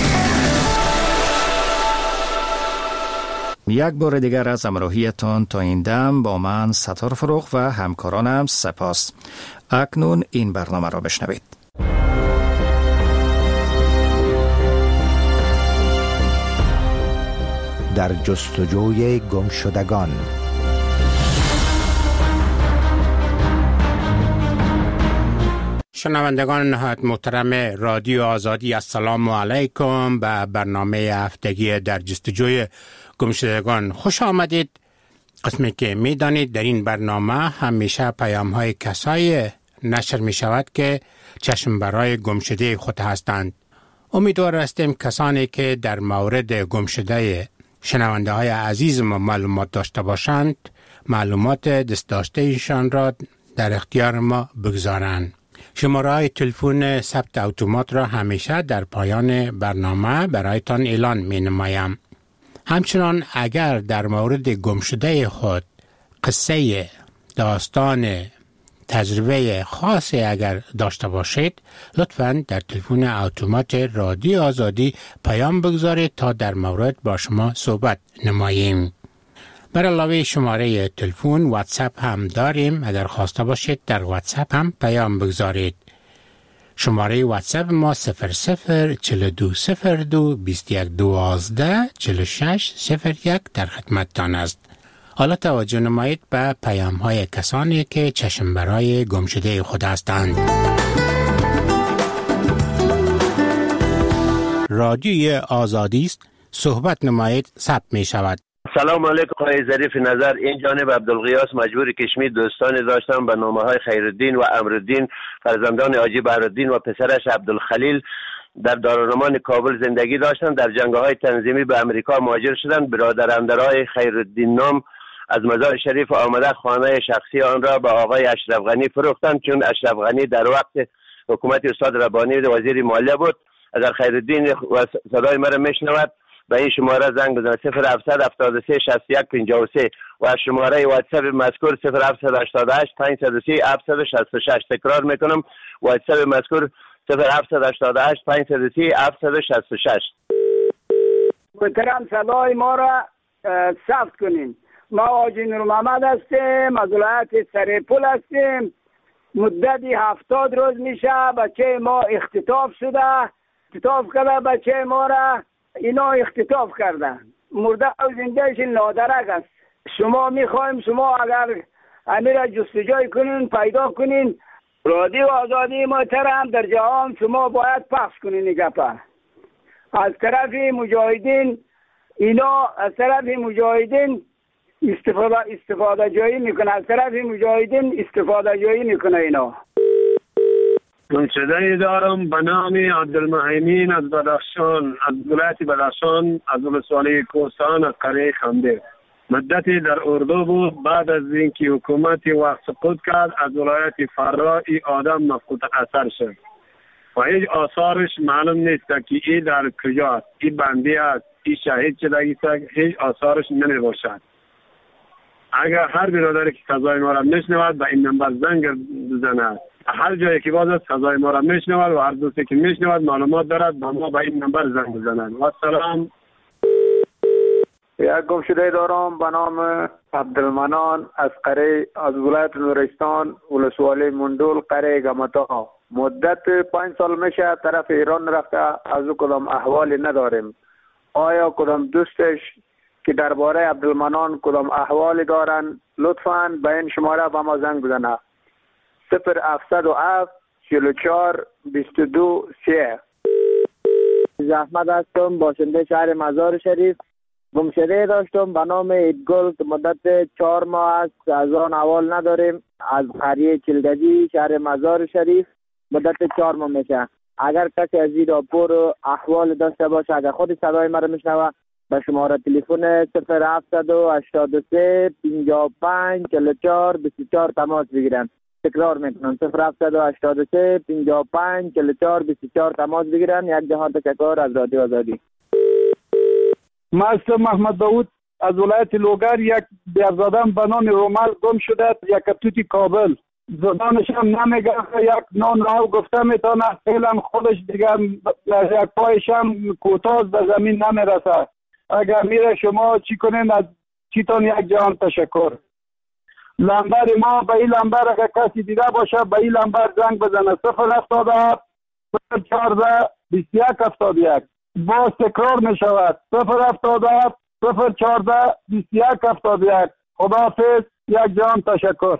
یک بار دیگر از همراهیتان تا این دم با من ستار فروغ و همکارانم سپاس. اکنون این برنامه را بشنوید. در جستجوی گمشدگان. شنوندگان نهایت محترم رادیو آزادی، السلام علیکم. به برنامه هفتگی در جستجوی گمشدگان خوش آمدید. قسمی که می دانید در این برنامه همیشه پیام های کسایی نشر می شود که چشم برای گمشده خود هستند. امیدوار هستیم کسانی که در مورد گمشده شنونده های عزیز ما معلومات داشته باشند معلومات دست داشته ایشان را در اختیار ما بگذارند. شماره های تلفن ثبت اتومات را همیشه در پایان برنامه برایتان اعلان می نمایم. همچنان اگر در مورد گمشده خود قصه، داستان، تجربه خاصی اگر داشته باشید لطفاً در تلفن اتومات رادیو آزادی پیام بگذارید تا در مورد با شما صحبت نماییم. بر علاوه شماره تلفن واتساپ هم داریم. اگر خواسته باشید در واتساپ هم پیام بگذارید. شماره واتساپ ما 00420221124601 در خدمتتان است. حالا توجه نمایید به پیام های کسانی که چشم برای گمشده خود هستند. رادیوی آزادی است. صحبت نمایید ثبت می شود. سلام علیکم آقای ظریف نظر. این جانب عبدالغیاث مجبور کشمیر دوستانی داشتم به نامه های خیرالدین و امرالدین فرزندان حاجی بهرالدین و پسرش عبدالخلیل در دارالمان کابل زندگی داشتند. در جنگ‌های تنظیمی به امریکا مهاجر شدند. برادرندرای خیرالدین نام از مزار شریف آمده خانه شخصی آن را به آقای اشرف غنی فروختند، چون اشرف غنی در وقت حکومت استاد ربانی وزیر مالیه بود. اگر خیرالدین صدای مرا میشنود به این شماره زنگ بزنید 0700 73 61 53 و شماره واتساپ مذکور 0788 503 766. تکرار میکنم واتساپ مذکور 0788 503 766. محترم صدای ما را ثبت کنین. ما حاجی نور محمد هستیم، از ولایت سرپل هستیم. مدتی 70 روز میشه بچه ما اختطاف شده، اختطاف کرده بچه ما را، اینا اختطاف کردن، مرده و زندهش نادرک است. شما میخوایم شما اگر امیر جستجوی کنین پیدا کنین، رادیو آزادی محترم در جهان شما باید پخش کنین. گپا از طرف مجاهدین، اینا از طرف مجاهدین استفاده جایی میکنه، از طرف مجاهدین استفاده جایی میکنه. اینا گمشده دارم به نام عبدالمهیمین از بدخشان، از ولایت بدخشان، از ولسوالی کوهستان، از قریه خنده. مدتی در اردو بود. بعد از اینکه حکومتی وقت سقوط کرد از ولایت فرا این آدم مفقود اثر شد و هیچ آثارش معلوم نیست که این در کجاست، این بندی است، این شهید شدگی است، هیچ آثارش نمی باشد. اگر هر برادری که صدای ما را میشنود به این نمبر زنگ بزند، هر جایی که باز صدای ما را میشنود و هر دوستی که میشنود معلومات دارد با ما به این نمبر زنگ بزنند. و سلام. یک گمشده دارم به نام عبدالمنان از قریه، از ولایت نورستان، ولسوالی مندول، قریه گمتا. مدت 5 سال میشه طرف ایران رفته، از او کدام احوالی نداریم. آیا کدام دوستش که درباره عبدالمنان کدام احوالی دارن لطفاً به این شماره به ما زنگ بزنه 0707 44 22 3. احمد هستم، باشنده شهر مزار شریف. گمشده داشتم به نام ایدگل که مدت 4 ماه است از آن احوال نداریم، از قریه چلگجی شهر مزار شریف. مدت 4 ماه میشه. اگر کسی از این راپور احوال داشته باشه، اگر خود صدای مرا میشنوه، به شماره تلفن 0783 55 44 24 تماس بگیرن. تکرار میکنم 0783 55 44 24 تماس بگیرن. یک جهان تشکر از رادیو آزادی. من محمد داود از ولایت لوگر. یک بیارزادم به نام رومل گم شده، یک توتی کابل. زبانش هم نمیگه، یک نان راو گفته میتونه، فعلا خودش دیگر یک پایش هم کوتاه به زمین نمیرسه. اگر میره شما چی کنین؟ از چیتون یک جهان تشکر. لمبر ما به این لمبر اگر کسی دیده باشه به این لمبر زنگ بزنه 077 014 21 71. باز تکرار می شود 077 014 21 71. خداحافظ، یک جهان تشکر.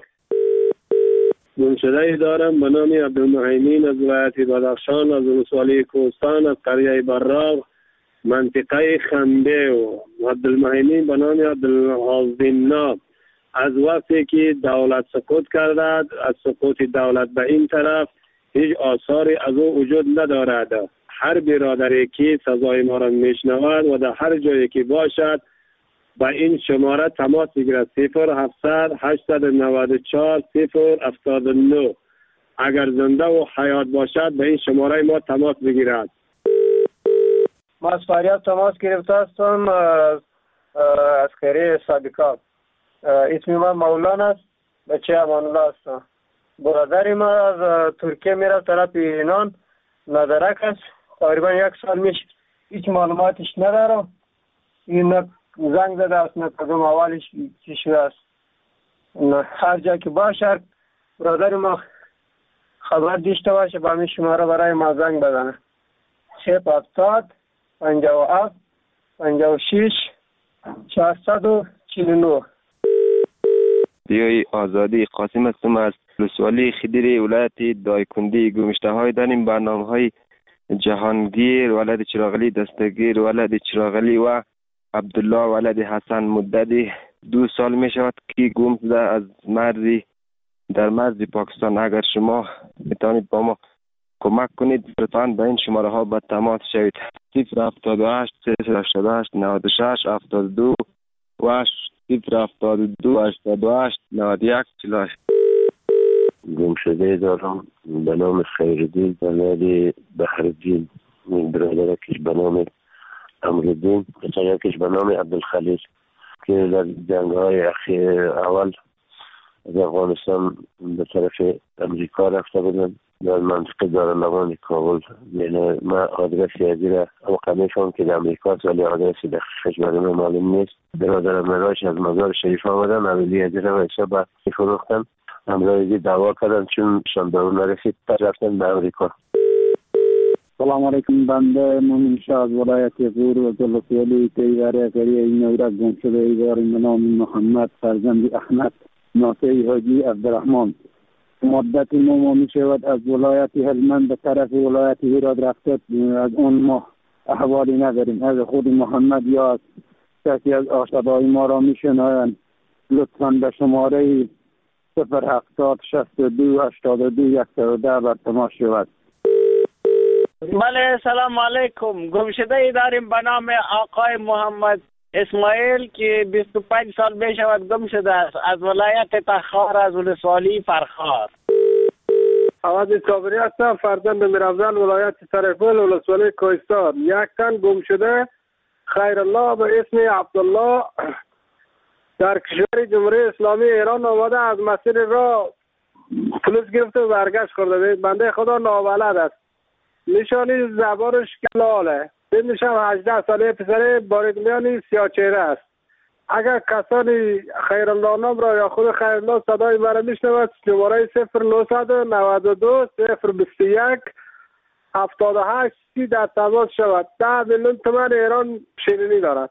گمشده دارم به نام عبدالمهیمین از ولایت بدخشان، از ولسوالی کوهستان، از قریه براغ، منطقه خنده. و عبدالمهیمین به نام عبدالحازدین نام. از وقتی که دولت سقوط کرده، از سقوط دولت به این طرف هیچ آثاری از او وجود ندارد. هر برادری که صدای ما را میشنود و در هر جایی که باشد با این شماره تماس بگیرد 0700 894 079. اگر زنده و حیات باشد به این شماره ما تماس بگیرد. ما از فریاد تماس گرفته هستم از قریه صادقات. اسم من مولانا است، بچه امان الله هستم. برادری ما از ترکیه میره طرف ایران، نادرک است. تقریبا 1 سال میشه، هیچ معلوماتش ندارم. این زنگ زده است، نه کدوم اولش چی شده است. هر جا که باشه برادر ما خبر داشته باشه با همین شماره برای ما زنگ بزنه 070 57 56 449. دیوی آزادی قاسم هستم از ولسوالی خدیری ولایت دایکندی. گمشته های داریم برنامه های جهانگیر ولد چراغلی دستگیر ولد چراغلی و عبدالله ولد حسن مددی 2 سال می شود که گم شده از مرزی در مرز پاکستان. اگر شما میتونید با ما کمک کنید لطفاً به این شماره ها به تماس شوید 078 388 96 72 و 072 88 91 48. گم شده دارم به نام خیردین و نام بحردین، برادرکش به نام امردین، پسرکش به نام عبدالخلیل که در جنگ‌های اول از افغانستان به طرف امریکا رفته بودن در منطقه دارالمعان کابل. یعنی من آدرس یادی را موقع میفهم که در امریکا ولی آدرس دقیقش برای من معلوم نیست. برادرم مراش از مزار شریف آمدن اولی یادی را و حساب میفروختن. امروزی دعوا کردن چون شاندارو نرسید رفتن به امریکا. سلام علیکم. بنده مومن شاه از ولایت غور و ولسوالی که اداره قریه این نورک گم شده ایوار نام محمد فرزند احمد ناصری حاجی عبدالرحمن. مدت ما می شود از ولایت هلمند به طرف ولایت هرات رفته. از اون ما احوالی نداریم. از خود محمد یا از کسی از آشناهای ما را می شنوند لطفاً به شماره 070 62 82 110 بر تماس شود. بله سلام علیکم. گمشده ای داریم به نام آقای محمد اسماعیل که 25 سال می شود گم شده است از ولایت تخار از ولسوالی فرخار. عوض صابری هستم، فرزند میرافزل ولایت سرپل ولسوالی کوهستان. یک تن گم شده خیرالله به اسم عبدالله در کشور جمهوری اسلامی ایران آمده از مسیر را پلیس گرفته و برگشت کرده. بنده خدا نابلد است. نشانی زبانش کلاله. نشان 18 ساله پسر باریکمیانی سیاه چهره است. اگر کسانی خیرالله نام را یا خود خیرالله صدای مرا میشنود شماره 0992 021 78 30 در تماس شود. 10 میلیون تومان ایران شیرینی دارد.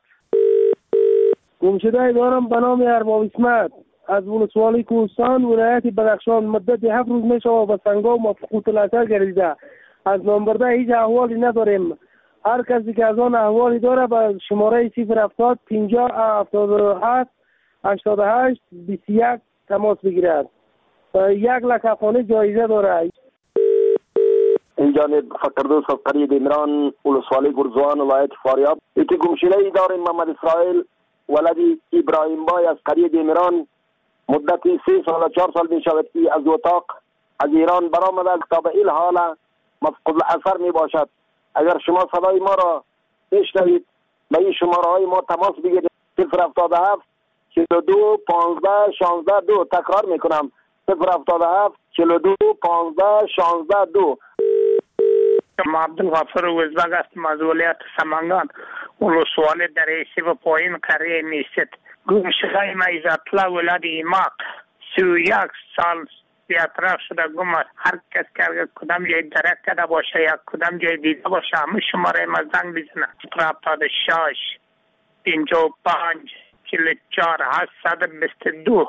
گمشده دارم به نام ارباب اسمت از ولسوالی کوهستان ولایت بدخشان. مدت 7 روز می شود به سنگام و فقوط الاثر گردیده. از نامبرده هیچ احوالی نداریم. هر کسی که از آن احوالی داره به شماره 070 50 77 88 21 تماس بگیرد. 1 لک افغانی جایزه داره. این جانب فقردوس از قریه دیمران ولسوالی گرزوان ولایت فاریاب. یکی گمشده ای داریم محمد اسرائیل ولدی ابراهیم بای از قریه دیمران. مدتی 3 سال و 4 سال می شود که از اتاق از ایران برآمده تا به این حال مفقود الاثر می باشد. اگر شما صدای ما را میشنوید به این شماره های ما تماس بگیرید. 077 42 15 16 2. تکرار میکنم 077 42 15 16 2. ما عبدالغفور وزبگ هستم از ولایت سمنگان ولسوالی دریسی و پایین قریه میست. گمشده ما ایزاطلا ولد ایماق 31 سال بیاطراف شده گم است. هر کس که کدام جای درک کرده باشه یا کدام جای دیده باشه همه شماره ما زنگ بزنه. 76 55 44 822.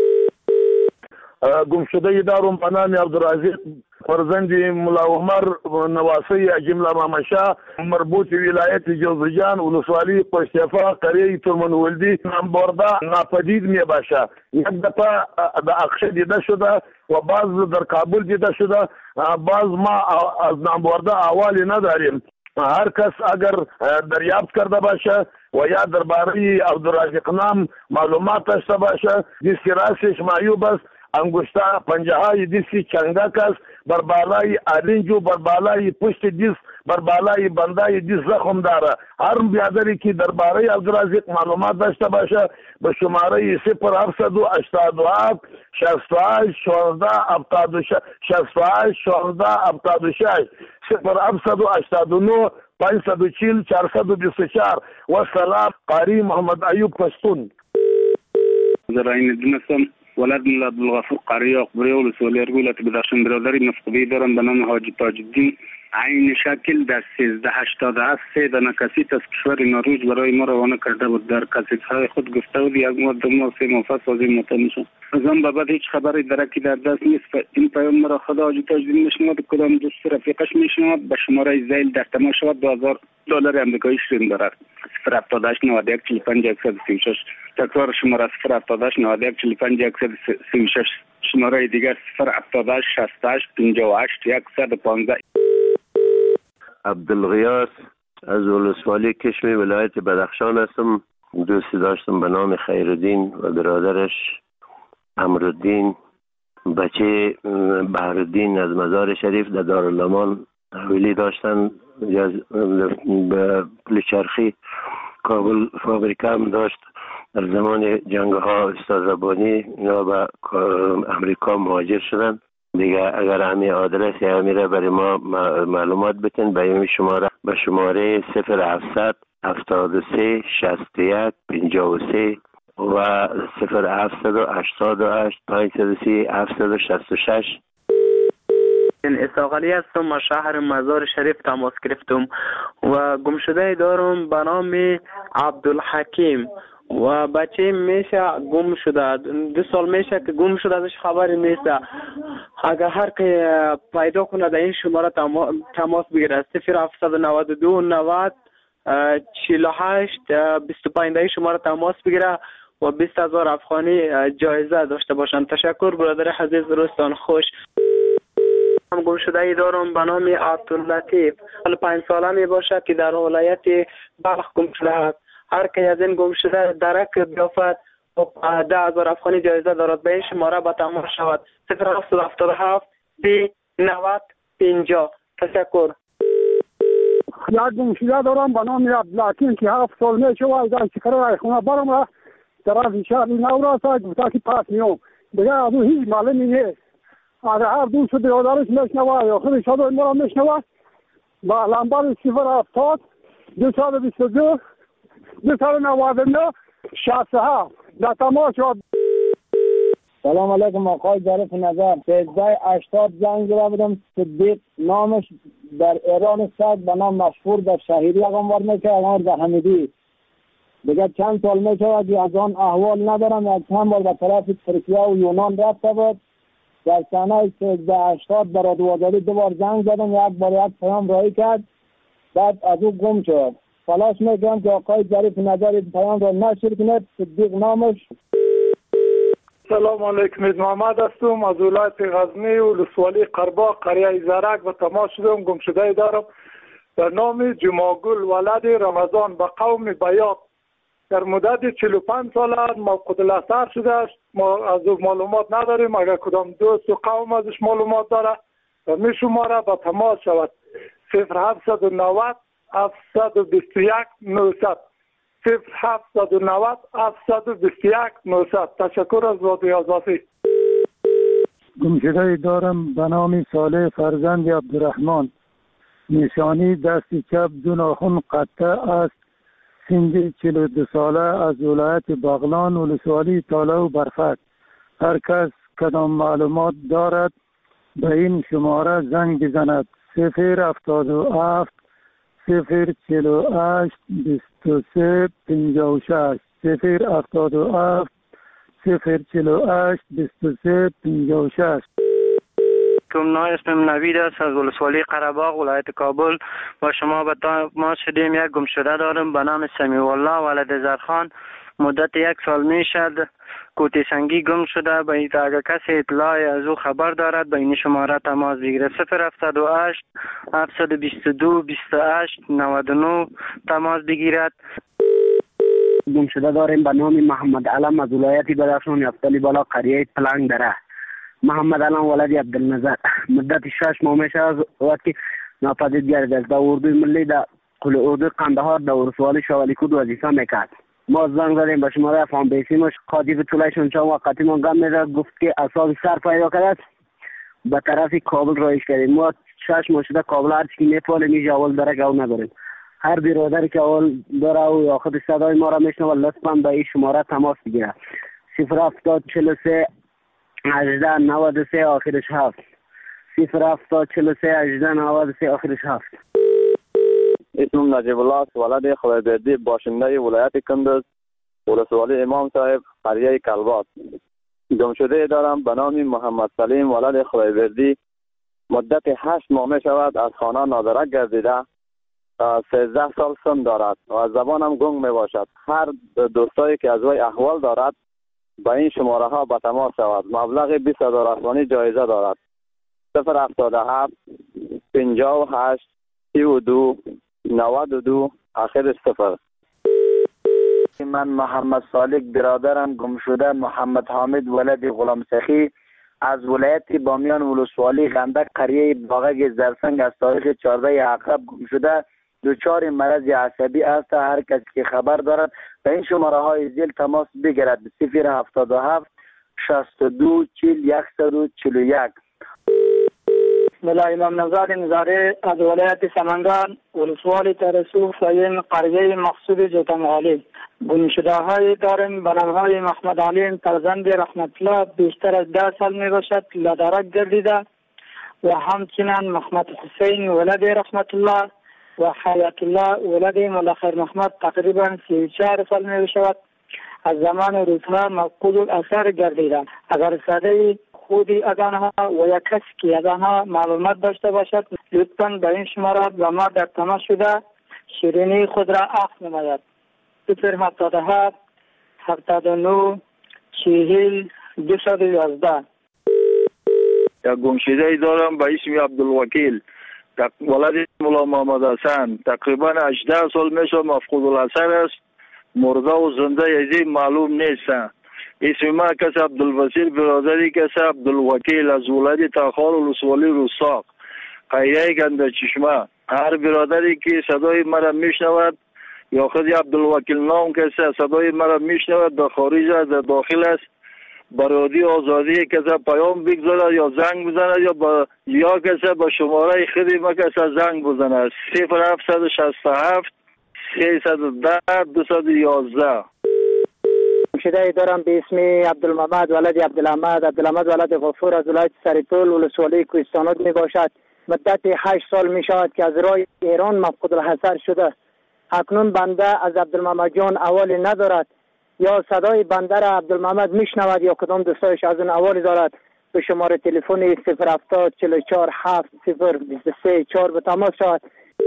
گمشده دارم به نام عبدالعزیز فرزند ملا عمر نواسی جمله مامشا مربوط ولایت جوزجان ولسوالی پشتفا قریه ترمن ولدی نامبرده ناپدید می باشه. یک دفعه در اقشه دیده شده و بعض در کابل دیده شده. بعض ما از نامبرده احوالی نداریم. هر کس اگر دریافت کرده باشه و یا درباره عبدالرازق نام معلومات داشته باشه دیسکی راسش معیوب است. انگشته پنجه های دیسی چنگک است. بر بالای آرنجو بر بالای پشت دیس بر بالای بندای دیس زخم داره. هر بیادری که درباره عبدالرازق معلومات داشته باشه به شماره 0787 68 16 76 68 16 76 0789 540 424. و سلام قاری محمد ایوب پشتون. زرعین دونستم ولد عبدالغفور قاری اقبری ولسوالی ولایت بدخشان برادری مفقودی دارم به نام حاجی تاج الدین. عین شکل در 1387 3 دانه کسیت از کشور نروژ برای ما روانه کرده بود. در کسیت‌های خود گفته بود یک ماه 2 ماه 3 ماه پس از این مطمئن شد. از آن به بعد هیچ خبری درکی در دست نیست. این پیام مرا خدا حاجی تاج الدین میشنود، کدام دوست رفیقش میشنود، به شماره زیل در تماس شود. $2000 آمریکایی شیرین دارد. 078 91 45 136. تکرار شماره 078 91 45 136. شماره دیگر 078 68 58 115. عبدالغیاس از ولسوالی کشمی ولایت بدخشان هستم. دوستی داشتم به نام خیرالدین و برادرش امرالدین. بچه بهرالدین از مزار شریف در دارالامان حویلی داشتن. به پلچرخی کابل فابریکه هم داشت. در زمان جنگ ها استاد ربانی اینا به امریکا مهاجر شدن. دیگه اگر همین آدرس یا همین را برای ما معلومات بتین به این شماره، به شماره 0700 73 61 53 و 0788 530 766. اساقلی هستم، ما شهر مزار شریف تماس گرفتم و گمشده دارم به نام عبدالحکیم و بچه میشه گم شده. 2 سال میشه که گم شده، ازش خبری نیست. اگر هر که پیدا کنه در این شماره تماس بگیره. 0792 90 48 25 در این شماره تماس بگیره و 20,000 افغانی جایزه داشته باشند. تشکر برادر عزیز، روزتان خوش. هم گم شده ای دارم به نام عبداللطیف. 5 ساله می باشه که در ولایت بلخ گم شده است. هر که از این گم شده درک بیافت و 10,000 افغانی جایزه دارد. به این شماره با تماس شود. 0777 30 90 50. تشکر. یک گم شده دارم به نام عبدالحکیم که 7 سال می شود در چکره خونه برم و طرف شهر نوراس گفته که پس میام. دیگه از اون هیچ معلومی نیست. اگر هر دوست برادرش میشنوه یا خودش صدای ما را میشنوه با لمبر 070 222 299 67 در تماس شد. سلام علیکم آقای ظریف نظر. 1380 زنگ زده بودم. صدیق نامش در ایران است، به نام مشهور در شهیری اقامت میشه، اقامت در حمیدی. دیگه چند سال میشه از آن احوال ندارم. یک چند بار به طرف ترکیه و یونان رفته بود. در سنه 1380 برای وزاری 2 بار زنگ زدم، یک بار یک پیام رایی کرد، بعد از او گم شد. تلاش میکنم که آقای ظریف نظر پیام را نشر کنید. صدیق نامش. سلام علیکم، محمد هستم از ولایت غزنی ولسوالی قرباق قریه زرک و تماس شدم. گم شده دارم به نام جماگل ولد رمضان به قوم بیات. در مدت 45 سال موقوت الاثر شده است. ما از او معلومات نداریم. اگر کدام دوست و قوم ازش معلومات داره و می شماره با تماس شود. 0790 721 900 0790 721 900. تشکر از رادیو آزادی. گمشده دارم به نام صالح فرزند عبدالرحمن. نشانی دست چپ 2 ناخن قطع است. سن 42 ساله از ولایت بغلان ولسوالی تاله و برفک. هر کس کدام معلومات دارد به این شماره زنگ بزند. 077 048 23 56 077 048 23 56. اسمم نوید است از ولسوالی قره‌باغ ولایت کابل. با شما به تماس شدیم. یک گمشده دارم به نام سمیع الله ولد زرخان. مدت 1 سال می شد کوتی سنگی گم شده. به این اگر کسی اطلاعی از او خبر دارد به این شماره تماس بگیره. 078 722 28 99 تماس بگیرد. گمشده داریم به نام محمد علم از ولایت بدخشان یفتلی بالا قریه پلنگ دره. محمد علم ولد عبدالنظر. مدت 6 ماه میشه از وقتی ناپدید گردید. در اردوی ملی در اردوی قندهار در ولسوالی شوالی کود وظیفه میکرد. ما زنگ زدیم به شماره فام بیسیمش قاضی طولایشون چون وقتی ما گم میده گفت که اصاب سر پیدا کرد به طرف کابل رایش کردیم. ما 6 ماه شده کابل هر چی میپالیم اینجا اول درک او نداریم. هر برادری که اول داره او آخر صدای ما را میشنه و لطفا به این شماره تماس بگیره. 0743 1893 آخرش 7 0743 1893 آخرش 7. اسمم نجیب الله است، ولد خدایبردی، باشنده ولایت کندز، ولسوالی امام صاحب، قریه کلبات. گمشده دارم به نام محمد سلیم، ولد خدایبردی. مدت 8 ماه می شود از خانه نادرک گردیده. 13 سال سن دارد و از زبانم گنگ می باشد. هر دوستایی که از وی احوال دارد به این شماره ها به تماس شود. مبلغ 20,000 افغانی جایزه دارد. 077 58 32 92 آخرش 0. من محمد صالح برادرم گمشده محمد حامد ولد غلام سخی از ولایت بامیان ولسوالی خندق قریه باغک زرسنگ از تاریخ 14 عقرب گمشده. دچار مرض عصبی است. هر کسی که خبر دارد به این شماره های زیر تماس بگیرد. 077 62 40 141. ملا امام نژاد نظاری از ولایت سمنگان ولسوالی ترسو فایم قریه مقصود جوتمغالی. گمشده های داریم به نام های محمد علیم فرزند رحمت الله بیشتر از 10 سال می باشد لادرک گردیده و همچنین محمد حسین ولد رحمت الله و حیات الله ولد ملاخر محمد تقریبا 34 سال می باشد از زمان روزها مفقود الاثر گردیده. اگر صدای خودی از آنها و یک کسی که از آنها معلومات داشته باشد لطفاً به این شماره با ما در تماس شده شیرینی خود را عفو نماید. 077 79 40 211. یک گمشده دارم به اسم عبدالوکیل، ولد مولا محمد حسن. تقریبا 18 سال میشه مفقود الاثر است. مرده و زنده یزی معلوم نیست. اسم ما کس عبدالبصیر برادری کس عبدالوکیل از ولایت تخار ولسوالی روساق قریه گنده چشمه. هر برادری که صدای مرا میشنود یا خود عبدالوکیل نام کسی صدای مرا میشنود در خارج است در داخل است برادی آزادی کسی پیام بگذارد یا زنگ بزند یا کسی به شماره خودی ما کسی زنگ بزند. 0767 310 211. گمشده دارم به اسم عبدالمحمد ولد عبدالحمد ولد غفور از ولایت سرپل ولسوالی کوهستانات می باشد. مدت 8 سال می شود که از راه ایران مفقود الحضر شده. اکنون بنده از عبدالمحمد جان احوالی ندارد یا صدای بنده را عبدالمحمد میشنود یا کدام دوستایش از اون احوالی دارد. به شماره تلفن 070 44 7 023 4 به تماس شود.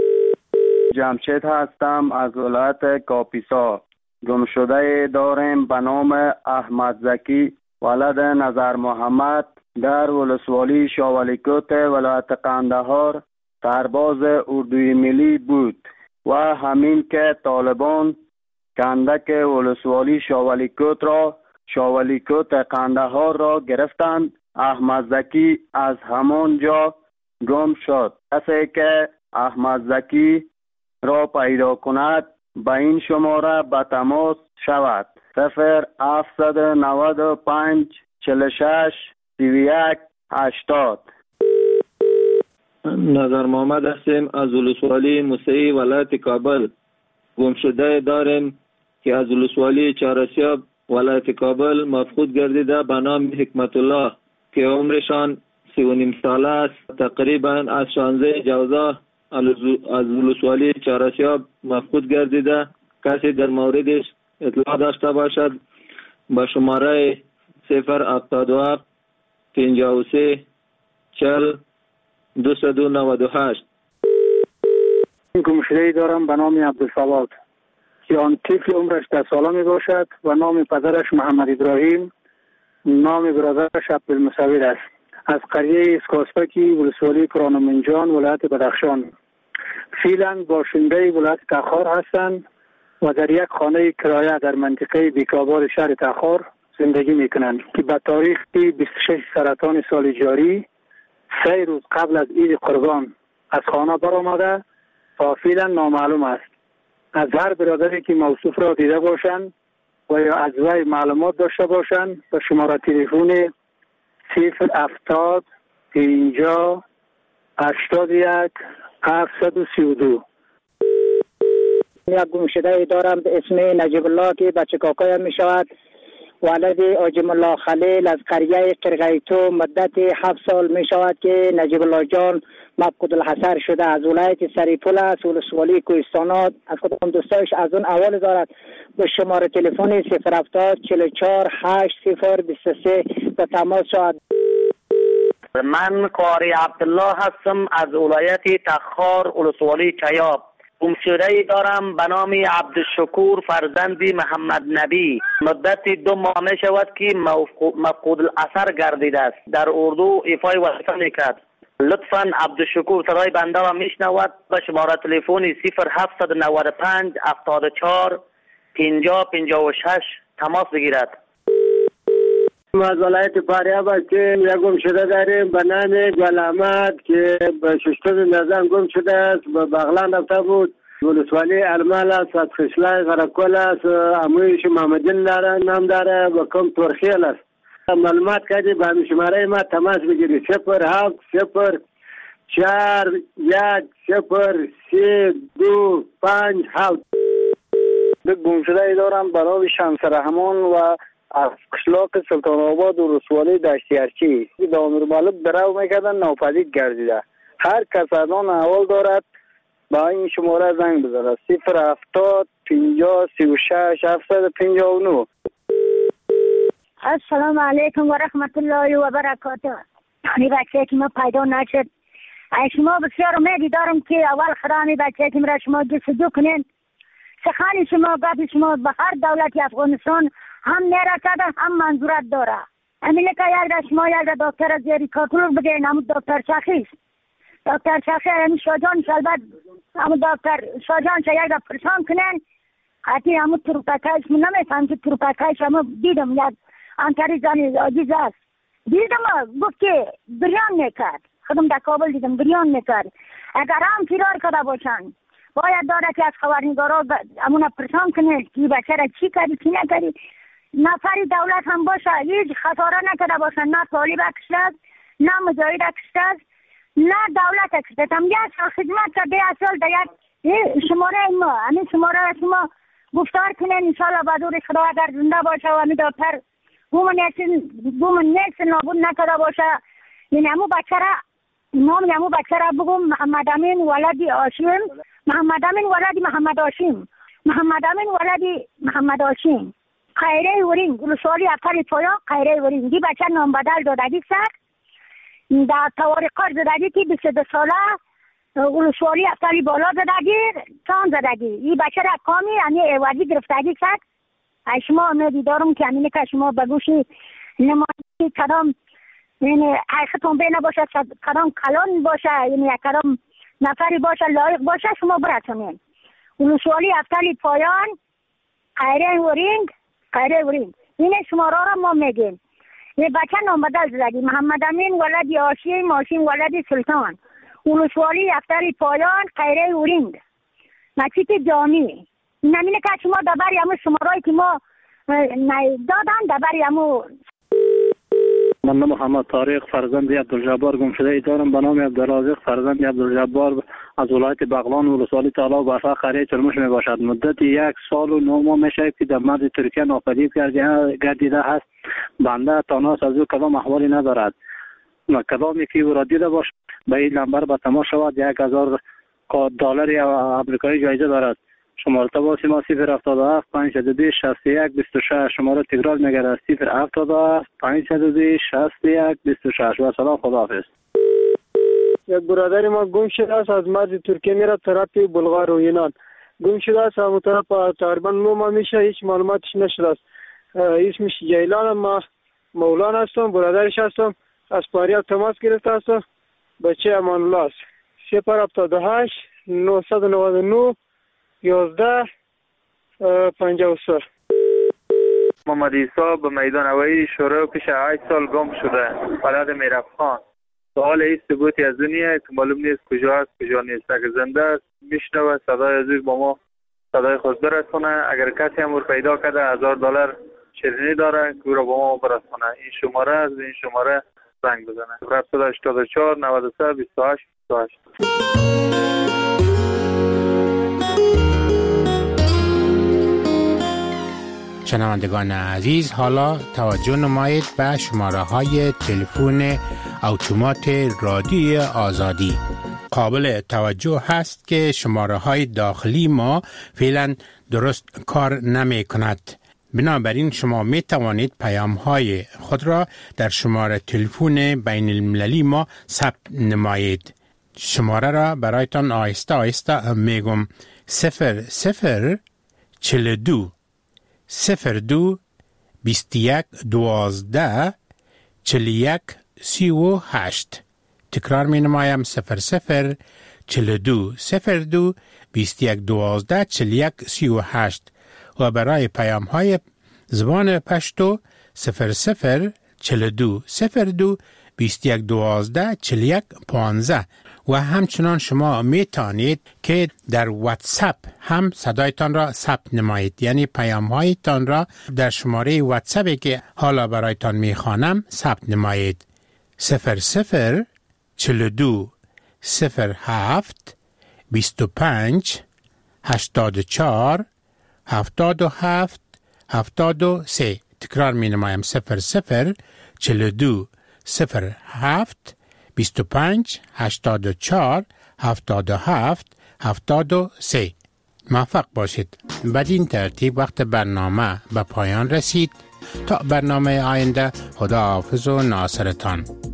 جمشید هستم از ولایت کاپیسا. گمشده داریم به نام احمد زکی ولد نظر محمد در ولسوالی شاولیکوت ولایت قندهار سرباز اردوی ملی بود و همین که طالبان کندک ولسوالی شاولیکوت را شاولیکوت قندهار را گرفتند. احمد زکی از همان جا گم شد. کسی که احمد زکی را پیدا کند به این شماره به تماس شود. 0795 46 31 80. نظر محمد هستیم از ولسوالی موسعی ولایت کابل. گمشده داریم که از ولسوالی چهارسیاب ولایت کابل مفقود گردیده به نام حکمت الله که عمرشان 3.5 ساله است. تقریبا از 16 جوزا از ولسوالی چهارسیاب مفقود گردیده. کسی در موردش اطلاع داشته باشد با شماره 077 53 40 298. گمشده دارم به نام عبدالصواد که آن طفل عمرش 10 ساله می باشد و نام پدرش محمد ابراهیم، نام برادرش عبدالمصور است. از قریه اسکاسپکی ولسوالی کرانمنجان ولایت بدخشان. فعلا باشنده ولایت تخار هستند و در یک خانه کرایه در منطقه بیکاباد شهر تخار زندگی میکنند که به تاریخ 26 سرطان سال جاری 3 روز قبل از عید قربان از خانه برآمده و فعلا نامعلوم است. از هر برادری که موصوف را دیده باشند و یا از وی معلومات داشته باشند به شماره تلفن 070 50 81 732. یک گمشده دارم به اسم نجیب الله که بچه کاکایم می شود ولد آجم الله خلیل از قریه قرقیتو مدت 7 سال می شود که نجیب الله جان مفقود الحصر شده. از ولایت سریپول است، ولسوالی کوهستانات. از کدام دوستایش از اون اول دارد به شماره تلفن 070 44 8023 به تماس شد. من قاری عبدالله هستم از ولایت تخار ولسوالی چیاب. گمشده دارم به نام عبدالشکور فرزند محمد نبی. مدت 2 ماه می شود که مفقود الاثر گردیده است. در اردو ایفای وظیفه میکرد. لطفاً عبدالشکور صدای بنده را میشنود به شماره تلفن 0795 74 50 56 تماس بگیرد. ما از ولایت فاریاب هستیم. یک گمشده داریم به نام گل احمد که به 6 نظام گم شده است. به بغلان رفته بود. ولسوالی المال است، از خشلای غرقل است. امویش محمدین داره، نام داره، به کم ترخیل است. معلومات کردی به همین شماره ما تماس بگیری 07 04 1 0 3 2 5 7. گمشده دارم به نام شمس رحمان و از قشلاق سلطان آباد و رسوالی دشتیارچی. دامیر مالک درو میکردن ناپدید گردیده. هر کس از آن احوال دارد با این شماره زنگ بزنه 070 50 36 759. السلام علیکم و رحمت الله و برکاته. این بچه که ما پیدا نشد، شما بسیار امیدی دارم که اول خرامی بچه که مرا شما جستجو کنین. سخن شما گفت شما به هر دولت افغانستان هم میرسد هم منظورت داره. همینه که یک شما یک دکتر زیری کاتلوگ بگین، همون دکتر شخیص دکتر شخیص همین شاجان شلبت همون دکتر شاجان شا یک پرسان کنین. حتی همون تروپکایش من نمیفهم که تروپکایش همون دیدم یک انکاری زنی عزیز است. دیدم گفت که بریان میکرد. خودم در کابل دیدم بریان میکرد. اگر هم فرار کرده باشن باید داره که از خبرنگارا همون پرسان کنه که بچه را چی کردی چی نکردی. نفری دولت هم باشه هیچ خساره نکرده باشن، نه طالب کشته است نه مجاهد کشته است نه دولت کشته است. هم یک سال خدمت کرده، 1 سال در یک شماره ما همین شماره شما گفتار کنین انشاءالله بدور خدا اگر زنده باشه و همین دکتر بومن نیست نابود نکرده باشه. یعنی همون بچه را نام همون بچه را بگم محمد امین ولدی آشیم، محمد امین ولدی محمد آشیم، محمد امین ولدی محمد آشیم. خیره ورینگ ولسوالی افتری پایا خیره ورینگ. دی بچه نام بدل دادگی سر در توارقار زدگی که 22 ساله ولسوالی افتری بالا زدگی تان زدگی. این بچه را کامی یعنی ایوازی گرفتگی سر. شما امیدی دارم که همینه که شما بگوشی نمایی کدام یعنی حقیقتون بینه باشه، کدام کلان باشه، یعنی کدام نفری باشه لایق باشه شما برسونین. ولسوالی افتری پایان خیره ورینگ خیره ورینگ. این شماره را ما میگیم. یه بچه نام بدل زدگی محمد امین ولدی آشیم، آشیم ولدی سلطان. ولسوالی افتری پایان خیره ورینگ مسجد جامی. نمینه که شما دبری همون شمارایی که ما دادن دبری همون. من محمد طارق فرزند عبدالجبار گمشده دارم به نام عبدالرازق فرزند عبدالجبار از ولایت بغلان ولسوالی طلا برفا قریه چرموش می باشد. مدت 1 سال و 9 ماه می شود که در مرز ترکیه ناپدید گردیده است. بنده تاناس از او کدام احوالی ندارد. کدامی که او را دیده باشد به این نمبر به تماس شود. 1000 دلار آمریکایی جایزه دارد. شماره تماس ما 077 522 61 26. شماره تکرار میگردد 077 522 61 26. و سلام، خداحافظ. یک برادر ما گم شده است، از مرز ترکیه میره طرف بلغار و یونان. گم شده است، همون طرف تقریبا 9 ماه میشه، هیچ معلوماتش نشده است. اسمش جیلان، ما مولان هستم، برادرش هستم. از فاریاب تماس گرفته هستم. بچه امان الله است. 078 999 11 53. محمد عیسی به میدان هوایی شروع پیش 8 سال گم شده. ولد میرفخان. سوال هیچ ثبوتی از دنیا که معلوم نیست کجا است کجا نیست. اگر زنده است میشنوه صدای از با ما صدای خود برسونه. اگر کسی هم پیدا کرده 1000 دلار شیرینی داره که او را با ما برسونه. این شماره از این شماره زنگ بزنه. 784 93 28 28. شنوندگان عزیز، حالا توجه نمایید به شماره های تلفن اتومات رادیوی آزادی. قابل توجه هست که شماره های داخلی ما فعلا درست کار نمی کند. بنابراین شما می توانید پیام های خود را در شماره تلفن بین المللی ما ثبت نمایید. شماره را برایتان آهسته آهسته میگم: 0042 02 21 12 41 38. تکرار می نمایم: 0042 02 21 12 41 38. و برای پیام های زبان پشتو 0042 02 21 12 41 15. و همچنان شما می توانید که در واتساپ هم صدایتان را ثبت نمایید، یعنی پیام هایتان را در شماره واتساپی که حالا برایتان می خوانم ثبت نمایید: 0042 07 25 84 77 73. تکرار می نمایم: 0042 07 25 84 77 73. موفق باشید. بدین ترتیب وقت برنامه به پایان رسید. تا برنامه آینده، خدا حافظ و ناصرتان.